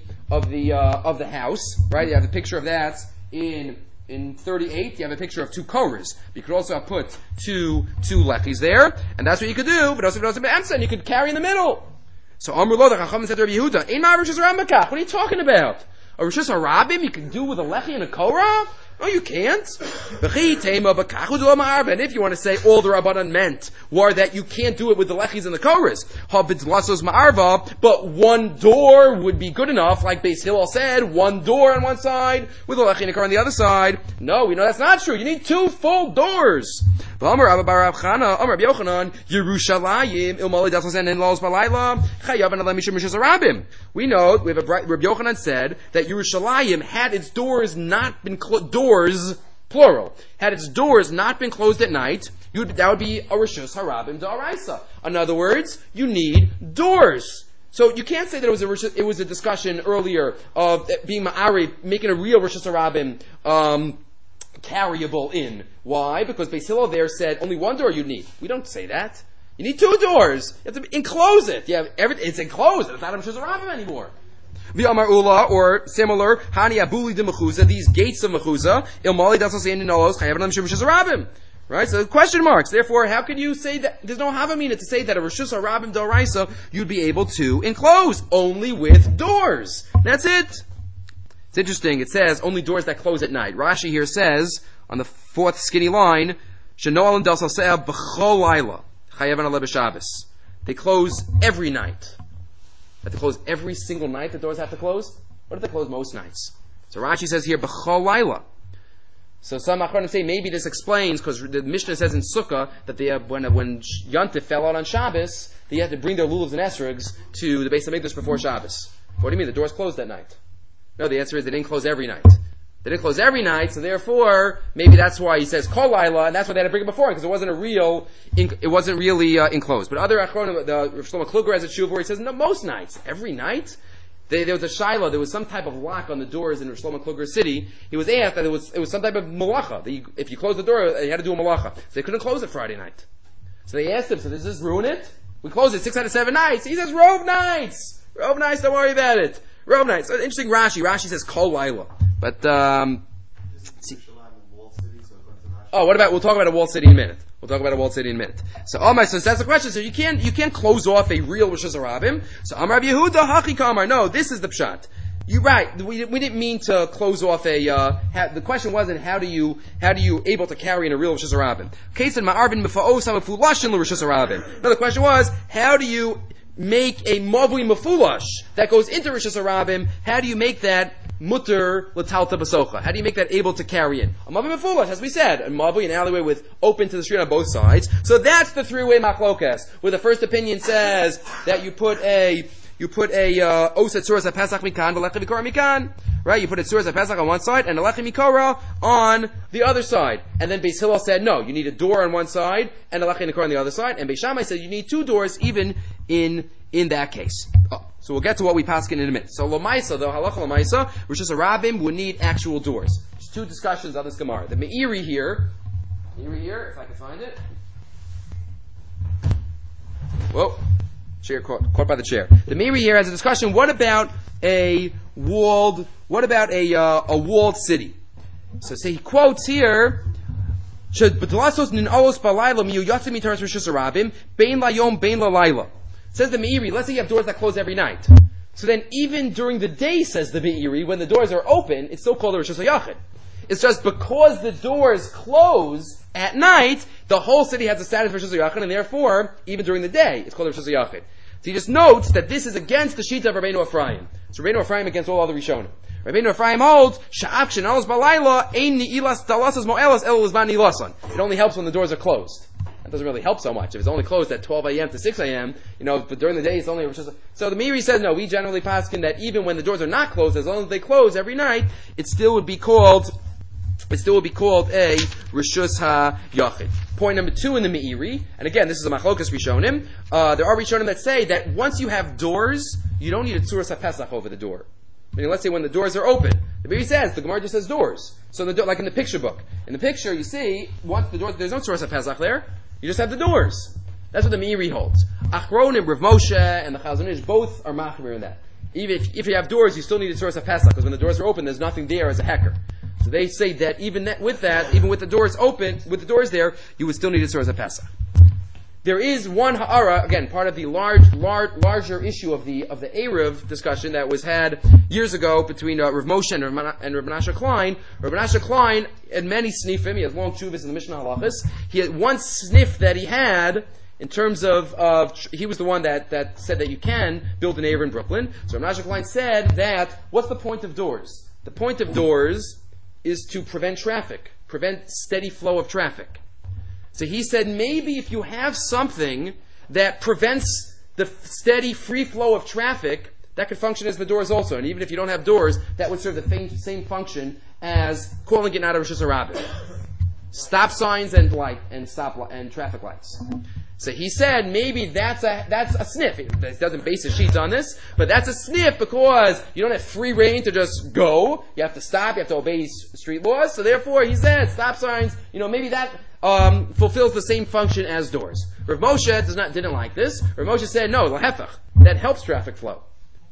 house, right? You have a picture of that in 38, you have a picture of 2 korahs. You could also have put two lechis there, and that's what you could do, but also you could carry in the middle. So Amr Lo, the Chacham said to Rabbi Yehuda, Ein ma Rosh Hashanah Makach. What are you talking about? A Rosh Hashanah you can do with a Lechi and a Korah? No, you can't. And if you want to say all the Rabbanan meant were that you can't do it with the Lechis and the Korahs, but one door would be good enough, like Beis Hillel said, one door on one side with a Lechi and a Korah on the other side. No, we know that's not true. You need 2 full doors. We know, we have a Rabbi Yochanan said that Yerushalayim had its doors not been doors, plural, had its doors not been closed at night, that would be a Rishus Harabim Da'araisa. In other words, you need doors. So you can't say that it was a discussion earlier of being Ma'ari, making a real Rishus Harabim carryable in. Why? Because Beis Hillel there said only 1 door you need. We don't say that. You need 2 doors. You have to enclose it. You have it's enclosed. It's not a Rishus Harabim anymore. V'amar Ula, or similar, Hani Abuli de Mechuza, these gates of Mechuza, Ilmali Dasasin Nolos, Chayavanam Rishus Harabim. Right? So question marks. Therefore, how could you say that there's no Havamina to say that a Rishus Harabim Daraisa you'd be able to enclose only with doors? That's it. It's interesting. It says only doors that close at night. Rashi here says on the 4th skinny line, Shenoal Del Sasea B'chol Laila Chayavan Ale B'Shabbos. They close every night. Have to close every single night. The doors have to close. What if they close most nights? So Rashi says here B'chol Laila. So some Achronim say maybe this explains because the Mishnah says in Sukkah that they when Yontif fell out on Shabbos, they had to bring their lulavs and esrogs to the Beis Hamikdash before Shabbos. What do you mean the doors closed that night? No, the answer is they didn't close every night. They didn't close every night, so therefore, maybe that's why he says Kol Laila, and that's why they had to bring it before, because it wasn't really enclosed. But other Achronim, the Rav Shlomo Kluger has a tshuva where he says, no, most nights, every night. There was a shiloh, there was some type of lock on the doors in Rav Shlomo Kluger's city. He was asked that it was some type of malacha. If you close the door, you had to do a malacha. So they couldn't close it Friday night. So they asked him, so does this ruin it? We close it 6 out of 7 nights. He says, Rove nights! Rove nights, don't worry about it. Rove nights. So interesting Rashi. Rashi says Kol Laila. But, what about, we'll talk about a walled city in a minute. We'll talk about a walled city in a minute. So so that's the question. So you can't close off a real Rosh Hashanah. So Amar Rav Yehuda Hachi Kamar. No, this is the pshat. You're right. We didn't mean to close off a. The question wasn't how do you able to carry in a real Rosh Hashanah. Case in Ma'arvin Mefa'os Hamafulashin Rosh Hashanah. No, the question was how do you make a mavui mafulash that goes into Rosh Hashanah? How do you make that mutter l'talta basocha? How do you make that able to carry in? A mavui mafulash, as we said, a mavui, an alleyway with open to the street on both sides. So that's the three-way machlokas, where the first opinion says that you put a oset suras pesach mikan v'lechi mikora mikan. Right? You put a suras pesach on one side and a lechi mikora on the other side. And then Beis Hillel said, no, you need a door on one side and a lechi mikora on the other side. And Beis Shammai said you need two doors even in that case. Oh, so we'll get to what we paskin in a minute. So Lamaisa, though, halacha Lamaisa, Rosh Hashanah would need actual doors. There's two discussions on this Gemara. The Meiri here, if I can find it. Whoa. Chair caught by the chair. The Meiri here has a discussion. What about a walled city? So say he quotes here. Says the Meiri, let's say you have doors that close every night. So then even during the day, says the Meiri, when the doors are open, it's still called a Rosh Hashanah. It's just because the doors close at night, the whole city has a status of Rosh Hashanah, and therefore, even during the day, it's called a Rosh Hashanah. So he just notes that this is against the Shita of Rabbeinu Ephraim. So Rabbeinu Ephraim against all other Rishonim. Rabbeinu Ephraim holds, Sha'ak shenalos balayla, ein ni'ilas talasas mo'elas el lizman ni'ilasan. It only helps when the doors are closed. That doesn't really help so much. If it's only closed at 12 a.m. to 6 a.m., but during the day it's only... So the Meiri says, no, we generally paskin that even when the doors are not closed, as long as they close every night, it still would be called a Rishus HaYachid. Point number 2 in the Meiri, and again, this is a Machlokas Rishonim, there are Rishonim that say that once you have doors, you don't need a Tzuras HaPesach over the door. I mean, let's say when the doors are open. The Meiri says, the Gemara just says doors. So like in the picture book. In the picture, you see, once the doors, there's no Tzuras HaPesach there, you just have the doors. That's what the Meiri holds. Achronim, Rav Moshe, and the Chazon Ish both are machmir in that. Even if you have doors, you still need a Tzuras HaPesach, because when the doors are open, there's nothing there as a hecker. So they say that even with the doors open, with the doors there, you would still need a Tzuras HaPesach. There is one ha'ara, again, part of the larger issue of the Erev discussion that was had years ago between Rav Moshe and Rav Menashe Klein. Rav Menashe Klein had many snifim. He has long tshuvas in the Mishnah Halachas. He had one sniff that he had in terms of he was the one that said that you can build an Erev in Brooklyn. So Rav Menashe Klein said that, what's the point of doors? The point of doors is to prevent steady flow of traffic. So he said maybe if you have something that prevents the steady free flow of traffic, that could function as the doors also. And even if you don't have doors, that would serve the same function as calling it out of Rosh Hashanah. Stop signs and traffic lights. So he said maybe that's a sniff. He doesn't base his sheets on this, but that's a sniff because you don't have free reign to just go. You have to stop. You have to obey street laws. So therefore, he said stop signs. Maybe that fulfills the same function as doors. Rav Moshe didn't like this. Rav Moshe said no, lahefach. That helps traffic flow.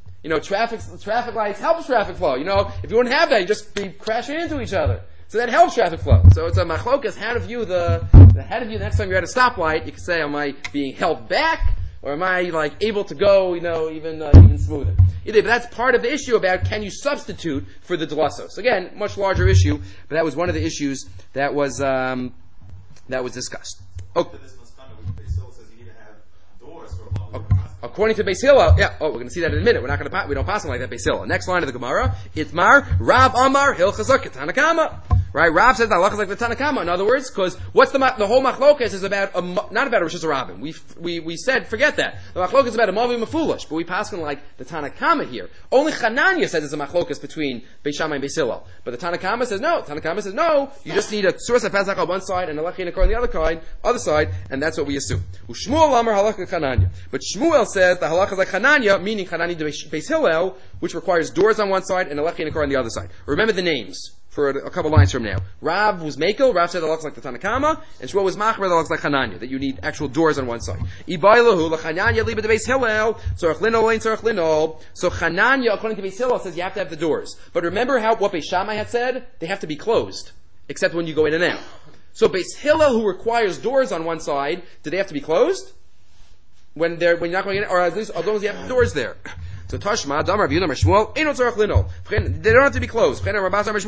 Traffic lights helps traffic flow. If you wouldn't have that, you'd just be crashing into each other. So that helps traffic flow. So it's a machlokas. How to view the next time you're at a stoplight. You can say, am I being held back, or am I able to go, even smoother? But that's part of the issue about can you substitute for the dlasos. Again, much larger issue, but that was one of the issues that was discussed. Okay. According to Beis Hillel, we're going to see that in a minute. We don't pass them like that, Beis Hillel. Next line of the Gemara, Itmar, Rav Amar, Hilchazak, Tanakama. Right? Rav says that halacha is like the Tanakama. In other words, because what's the whole machlokas is about not about Rosh Hashanah. We said forget that. The machlokas is about a mavi mafulish, but we pass on like the Tanakama here. Only Chananya says it's a machlokas between Beis Shammai and Beis Hillel, but the Tanakama says no. Tanakama says no. You just need a Tzuras HaPesach on one side and a lechi nekor on the other side, and that's what we assume. Shmuel Amar halacha Chananya, but Shmuel says the halacha is like Chananya, meaning Chananya to Beis Hillel, which requires doors on one side and a lechi nekor on the other side. Remember the names for a couple lines from now. Rav was Mekel. Rav said that looks like the Tanakama, and Shmuel was Machmer. That looks like Chananya. That you need actual doors on one side. Ibailahu lachananya liba de Beis Hillel. Tzorach linol lein tzorach linol. So Chananya, according to Beis Hillel, says you have to have the doors. But remember what Beis Shammai had said? They have to be closed, except when you go in and out. So Beis Hillel, who requires doors on one side, do they have to be closed? When you're not going in, or at least as long as you have doors there. So Tashma, Damar, Rav Yehuda, Shmuel, Eino Tzarech Lino. They don't have to be closed. Right, another version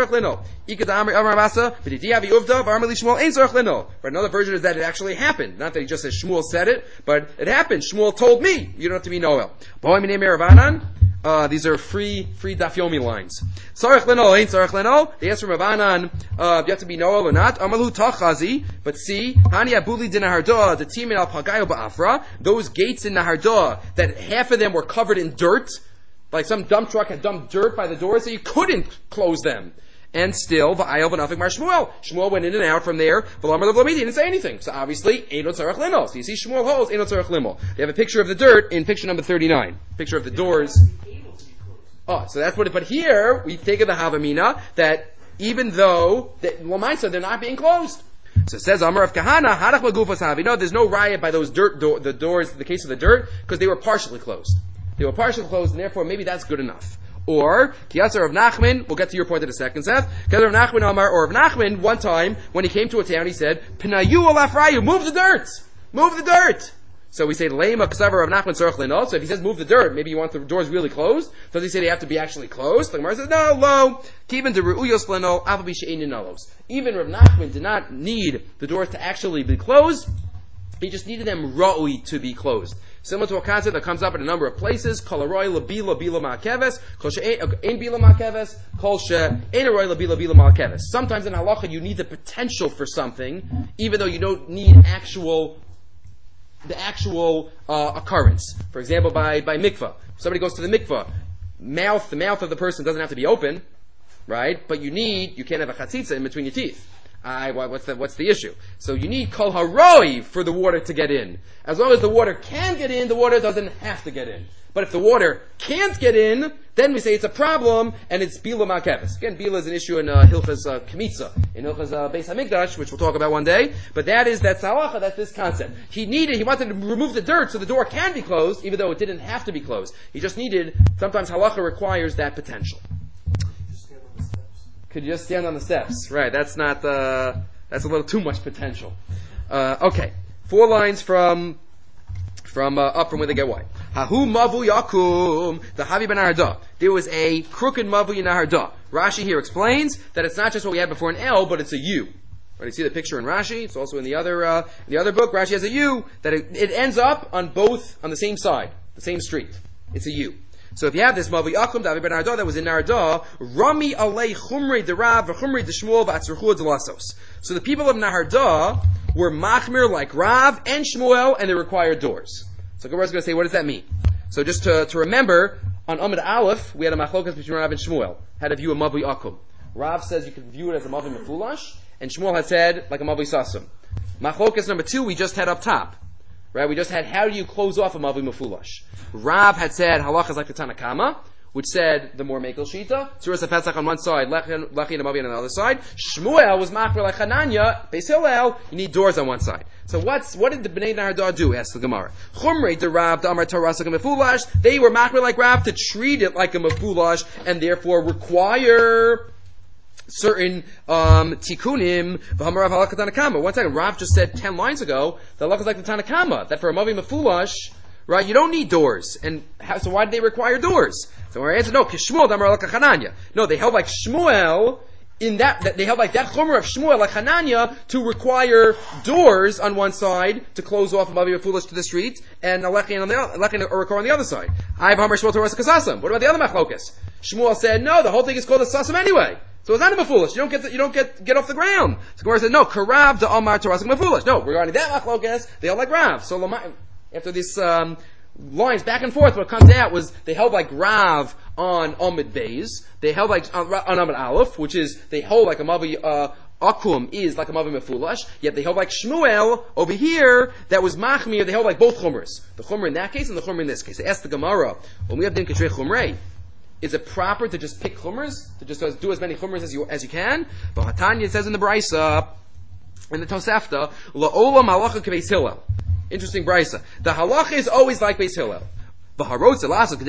is that it actually happened. Not that he just says Shmuel said it, but it happened. Shmuel told me. You don't have to be Noel. These are free Daf Yomi lines. Tzarech Lino, ain't Tzarech Lino. They ask from Rabbanan, you have to be Noel or not. Amalu Tachazi, but see, Hani Abuli din Nahardah, the team in Al Pagayo Ba'afra, those gates in Nahardah, that half of them were covered in dirt, like some dump truck had dumped dirt by the doors, so you couldn't close them. And still, V'ayel B'nafik Mar Shmuel. Shmuel went in and out from there. V'lamar L'vlamidi, he didn't say anything. So obviously, Eino Tzarech Lino. So you see Shmuel holds Eino Tzarech Limo. They have a picture of the dirt in picture number 39. Picture of the doors. Oh, so that's what it, but here, we take the Havamina, that even though, Lamaisa, they're not being closed. So it says, Amar of Kahana, Hadach Magufas Havi. No, there's no riot by those the doors, in the case of the dirt, because they were partially closed. They were partially closed, and therefore maybe that's good enough. Or, Kiyasar of Nachman, we'll get to your point in a second, Seth. Kiyasar of Nachman Amar, or of Nachman, one time, when he came to a town, he said, Pinayu alafrayu, move the dirt! Move the dirt! So we say, Leima Ksavar of Nachman Tzarech Lino. So if he says move the dirt, maybe you want the doors really closed. Does he say they have to be actually closed? The Gemara says, no, lo. Even to Re'uyos Lino, Avabi She'ein Nalos. Even Rav Nachman did not need the doors to actually be closed. He just needed them Ra'ui to be closed. Similar to a concept that comes up in a number of places. Kol Aroi Labila Bila Ma'akeves. Kol She'ein Bila Ma'akeves. Kol She'ein Aroi Labila Bila Ma'akeves. Sometimes in halacha you need the potential for something, even though you don't need the actual occurrence. For example, by mikvah. If somebody goes to the mikvah, the mouth of the person doesn't have to be open, right? But you can't have a chatzitza in between your teeth. What's the issue? So you need kol haroi for the water to get in. As long as the water can get in, the water doesn't have to get in. But if the water can't get in, then we say it's a problem, and it's bila ma'keves. Again, bila is an issue in Hilchas Kmitza, in Hilchas Beis Hamikdash, which we'll talk about one day. But that's halacha, that's this concept. He wanted to remove the dirt so the door can be closed, even though it didn't have to be closed. He just sometimes halacha requires that potential. Could you just stand on the steps? Right, that's not, that's a little too much potential. Okay, 4 lines from up from where they get white. Hahu mavu yakum, the Havi ben Nahardah. There was a crooked mavu in Nahardah. Rashi here explains that it's not just what we had before an L, but it's a U. Right, you see the picture in Rashi. It's also in the other book. Rashi has a U that it ends up on the same side, the same street. It's a U. So if you have this mavu yakum, the Havi ben Nahardah that was in Nahardah, Rami alei chumrei de Rav v'chumrei de Shmuel v'atzruchu de lasos. So the people of Nahardah were machmir like Rav and Shmuel, and they required doors. So Gemara is going to say, what does that mean? So just to remember, on Amud Aleph, we had a machlokas between Rav and Shmuel. How to view a mavu akum. Rav says you can view it as a mavu mefulash, and Shmuel had said like a mavu sasum. Machlokas number 2 we just had up top. Right? We just had how do you close off a mavu mefulash. Rav had said halacha is like the Tanakama, which said the more mekel shita. Suras HaPesach on one side, Lechi and Amavi on the other side. Shmuel was machmer like Hananya, Beis Hillel, you need doors on one side. So what did the Bnei Nahardah do? Asked the Gemara. Chumrei de Rav Damar Tarasik a mefulash. They were machmer like Rav to treat it like a mefulash and therefore require certain tikkunim. V'hamarav halakha Tanakama. 1 second, Rav just said 10 lines ago that halakha is like the Tanakama, that for a mavi mefulash, right, you don't need doors. And so why did they require doors? So our answer, no, Kishmuel Damar halakha Hananya. No, they held like Shmuel. In that they held like that chomer of Shmuel like Hananya to require doors on one side to close off a mavi mefulash to the street, and a lechin on the other side. I have Hamar Shmuel Torah Kasasam. What about the other machlokas? Shmuel said no, the whole thing is called a sasam anyway. So it's not a mefulash. You don't get off the ground. So Gemara said no, Karav de Amar Torah mefulash. No, regarding that machlokas, they held like Rav. So after this lines back and forth, what comes out was they held like Rav on Amud Beis. They held like on Amud Aleph, which is they hold like a mavi akum is like a mavi mefulash. Yet they held like Shmuel over here that was machmir. They held like both chumras, the chumra in that case and the chumra in this case. They asked the Gemara when we have din kashrei chumrei. Is it proper to just pick chumras, to just do as many chumras as you can? But Hatanya says in the Brisa, in the Tosefta, la'olam halacha k'Beis Hillel. Interesting Brisa. The halacha is always like Beis Hillel. But if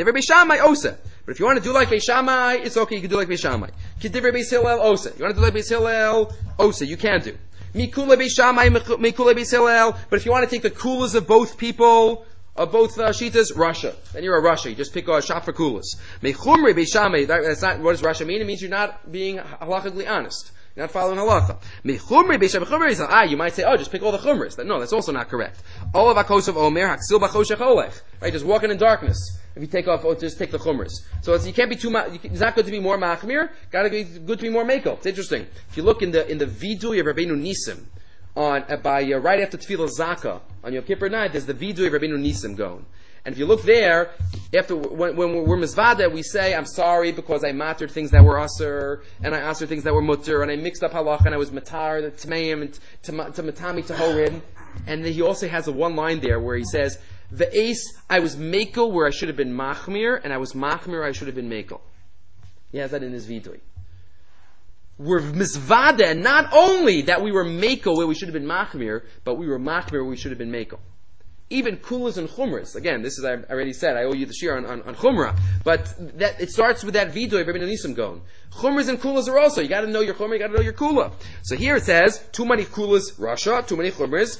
you want to do like Beis Shammai, it's okay, you can do like Beis Shammai. Kedivre Beis Hillel osa. You want to do like Beis Hillel osa, you can do. Mikula Beis Shammai, Mikula Beis Hillel. But if you want to take the kulas of both people, of both shitas, Russia. Then you're a Russia. You just pick a shop for kulas. Mechumri Beis Shammai. That's not what does Russia mean. It means you're not being halachically honest. You're not following halacha. Mechumri Beis Shammai. You might say, oh, just pick all the chumras. No, that's also not correct. All of Akos of Omer Haksil Bachoshech Olech. Right, just walking in darkness. If you take off, just take the chumras. So you can't be too. It's not good to be more machmir. Got to be good to be more makel. It's interesting. If you look in the vidui of Rabbeinu Nisim on right after Tefillah Zaka on Yom Kippur night, there's the vidui of Rabbeinu Nisim going. And if you look there, after when we're mizvada, we say, I'm sorry because I mattered things that were aser, and I aser things that were mutter, and I mixed up halach, and I was matar, the tmeim, and to matami tahorim. And then he also has a one line there where he says, the ace, I was makel where I should have been machmir, and I was machmir where I should have been makel. He has that in his vidui. We're mizvada, not only that we were makel where we should have been machmir, but we were machmir where we should have been makel. Even kulas and chumras. Again, this is, I already said, I owe you the shir on chumrah. But that, it starts with that vidui of Rabbeinu Nisim going. Chumras and kulas are also, you gotta know your chumrah, you gotta know your kula. So here it says, too many kulas, Russia, too many chumras,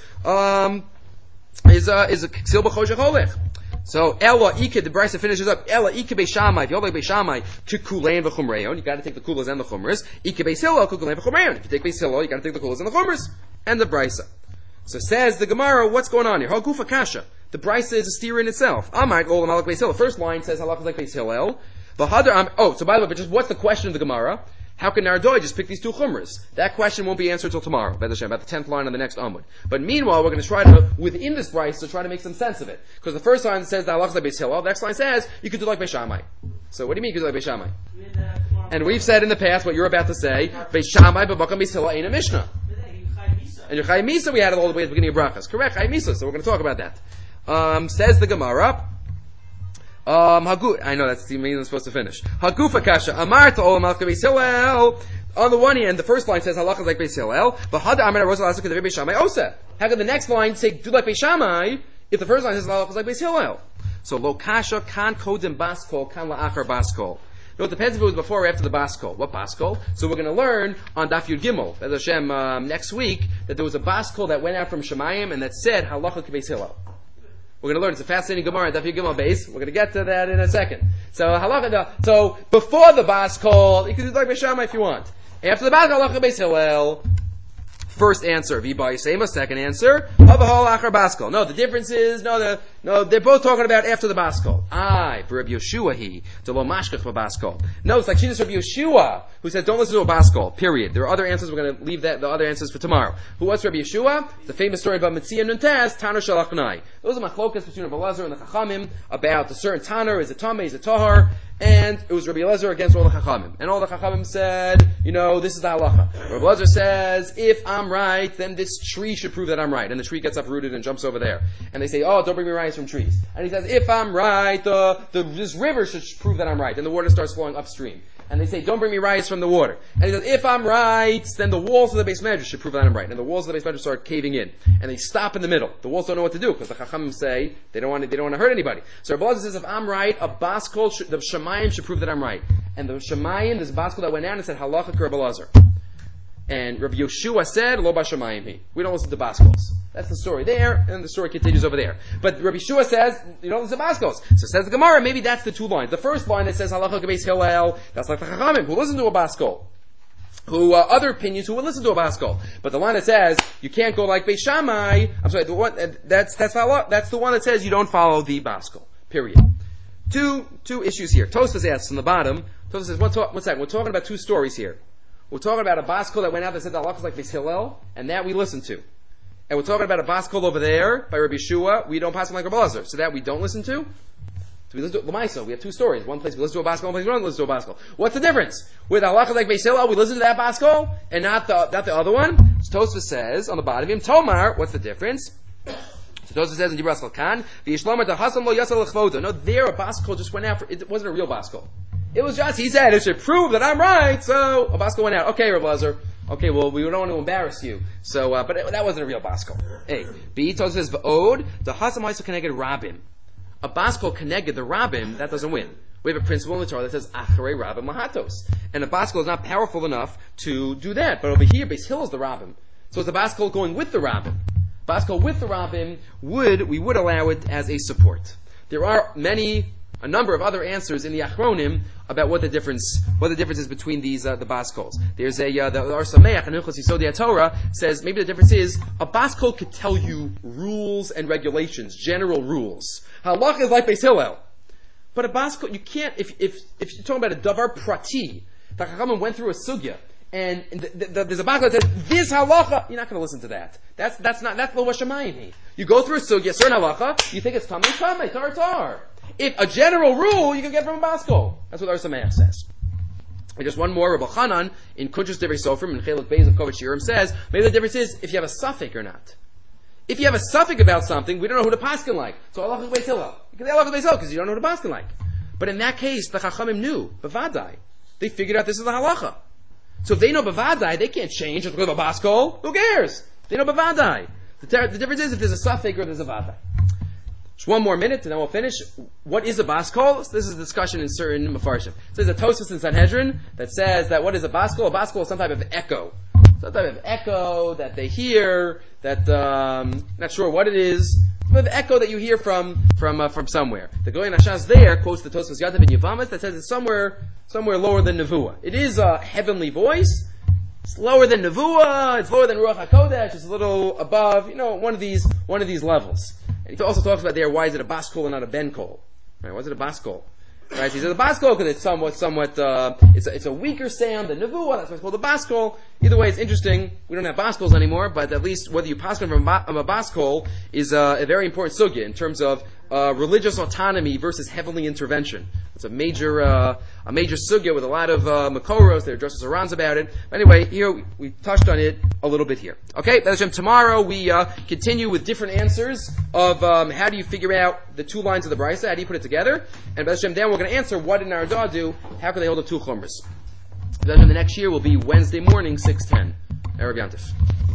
is a ksil b'choshech holech. So, Ella Ike, the Brisa finishes up, Ella Ike Beis Shammai, if you hold Beis Shammai, to kulein v'chumreon, you gotta take the kulas and the chumras. Ike Beis Hillel, kulein v'chumreon. If you take Beis Hillel, you gotta take the kulas and the chumras. And the Brisa. So says the Gemara, what's going on here? Hagufa kasha. The Brisa is a steer in itself. Amar Olam Alek Beis Hillel. First line says halachas like Beis Hillel. So by the way, but just what's the question of the Gemara? How can Nardoi just pick these two chumras? That question won't be answered till tomorrow, about the 10th line on the next Amud. But meanwhile, we're going to try to, within this Brisa, try to make some sense of it. Because the first line says that halachas like Beis Hillel. The next line says you could do like Beis Shammai. So what do you mean you could do like Beis Shammai? And we've said in the past what you're about to say, Beis Shammai b'makam Beis Hillel ain't a Mishnah. And your Chayim Misa, we had it all the way at the beginning of Brachas. Correct, Chayim Misa, so we're going to talk about that. Says the Gemara, I know that's the meaning I'm supposed to finish. Hagufa kasha, amar to olam alka Beis Hillel. On the one hand, the first line says halachas like Beis Hillel, but hada amar rosa lasuk the Beis Shammai osa. How can the next line say do like Beis Shammai if the first line says halachas like Beis Hillel? So lo kasha kan kodim baskol kan la'achar baskol. No, it depends if it was before or after the Baskol. What Baskol? So we're going to learn on Daf Yud Gimel, as Hashem, next week, that there was a Baskol that went out from Shemayim and that said, Halacha K'Beis Hillel. We're going to learn. It's a fascinating Gemara on Daf Yud Gimel base. We're going to get to that in a second. So Halacha, so before the Baskol, you can do like Beis Shammai if you want. After the Baskol, Halacha K'Beis Hillel. First answer, V'bai Sema. Second answer, Havahol Achar Baskol. No, the difference is, they're both talking about after the Baskol. For Rabbi Yeshua he, to lo mashkech Baskol. No, it's like Shidduch Rabbi Yeshua, who says don't listen to a Baskol, period. There are other answers, we're going to leave the other answers for tomorrow. Who was Rabbi Yeshua? The famous story about Metzia Nuntaz, Tanur Shalachnai. Those are machlokas between Rabbi Elazar and the Chachamim, about the certain Tanur, is it Tameh, is it Tahar, and it was Rabbi Elazar against all the Chachamim. And all the Chachamim said, this is the halacha. Rabbi Elazar says, if I'm right, then this tree should prove that I'm right. And the tree gets uprooted and jumps over there. And they say, don't bring me rice from trees. And he says, if I'm right, this river should prove that I'm right. And the water starts flowing upstream. And they say, don't bring me rice from the water. And he says, if I'm right, then the walls of the Beis Medrash should prove that I'm right. And the walls of the Beis Medrash start caving in. And they stop in the middle. The walls don't know what to do, because the Chachamim say they don't want to hurt anybody. So Rabbi Elazar says, if I'm right, a Baskol, the Shemayim should prove that I'm right. And the Shemayim, there's a Baskol that went out and said, Halacha Rabbi Elazar. And Rabbi Yeshua said, Lo Bashamayim he. We don't listen to Baskols. That's the story there, and the story continues over there. But Rabbi Yeshua says, you don't listen to Baskols. So says the Gemara, maybe that's the two lines. The first line that says, Halacha K'Beis Hillel, that's like the Chachamim, who listen to a Baskol. Who, other opinions who would listen to a Baskol. But the line that says, you can't go like Beis Shammai, I'm sorry, that's the one that says you don't follow the Baskol. Period. Two issues here. Tosfos asks on the bottom, Tosfos says, one second, we're talking about two stories here. We're talking about a Baskol that went out that said the halachas like Beis Hillel, and that we listen to. And we're talking about a Baskol over there by Rabbi Yeshua, we don't pass him like Rabbi Elazar. So that we don't listen to? So we listen to L'maisa. We have two stories. One place we listen to a Baskol, one place we don't listen to a Baskol. What's the difference? With halachas like Beis Hillel, we listen to that Baskol, and not the other one? So Tosfos says on the bottom of him, Tomar, what's the difference? So Tosfos says in Dibras Chalkan, V'yishlomer tahasam lo yasal l'chvodo. No, there a Baskol just went out it wasn't a real Baskol. It was just, he said, it should prove that I'm right, so a Baskol went out. Okay, Rabbi Elazar. Okay, well, we don't want to embarrass you. So, but that wasn't a real Baskol. A. B. Tosfos says, V'od, the Hasam Haisa connected Rabim. A Baskol connected the Rabim, that doesn't win. We have a principle in the Torah that says, Acharei Rabim Mahatos. And a Baskol is not powerful enough to do that. But over here, Beis Hillel is the Rabim. So it's a bas kol going with the rabbin. Bas kol with the rabbin we would allow it as a support. There are a number of other answers in the Achronim about what the difference is between these the bas kols. There's the Ar Sameach in Hilchos Yisodei HaTorah says maybe the difference is a bas kol could tell you rules and regulations, general rules. Halach is like Beis Hillel, but a bas kol you can't if you're talking about a davar prati. The Chachamim went through a sugya. And there's a bas kol that says this halacha. You're not going to listen to that. That's lo vashamayim. You go through a sugya, certain halacha. You think it's tamei, tar. If a general rule you can get from a bas kol. That's what Ar Sameach says. And just one more. Rabbi Chanan in Kuntres Divrei Sofrim and Chelek Beis of Kovach Shiurim says maybe the difference is if you have a suffix or not. If you have a suffix about something, we don't know who to paskin like. So Allah is Beis Hillel. You can say Allah is Beis Hillel because you don't know who to paskin like. But in that case, the Chachamim knew b'vadai. They figured out this is the halacha. So if they know b'vadai, they can't change. It's a bas kol. Who cares? They know b'vadai. The difference is if there's a suffix or there's a vadai. Just one more minute and then we'll finish. What is a bas kol? This is a discussion in certain mefarshim. So there's a Tosfos in Sanhedrin that says that what is a bas kol? A bas kol is some type of echo. Some type of echo that they hear, that, not sure what it is, but the echo that you hear from somewhere. The Goyen Hashas there quotes the Tosfos Yadav in Yavamas that says it's somewhere lower than Nevuah. It is a heavenly voice. It's lower than Nevuah. It's lower than Ruach HaKodesh. It's a little above, one of these levels. And he also talks about there why is it a bas kol and not a ben kol? Right? Why is it a bas kol? Right? He says a bas kol because it's somewhat it's a weaker sound than Nevuah. That's why it's called a bas kol. Either way, it's interesting. We don't have bas kols anymore, but at least whether you paskin from a bas kol is a very important sugya in terms of religious autonomy versus heavenly intervention. It's a major sugya with a lot of makoros. There are Joseph Arans about it. But anyway, here we touched on it a little bit here. Okay, B'ez Hashem, tomorrow we continue with different answers of how do you figure out the two lines of the brisa, how do you put it together, and B'ez Hashem, then we're going to answer what did Narada do, how can they hold up two chumras. B'ez Hashem, the next year will be Wednesday morning, 6:10. Erev Yantif.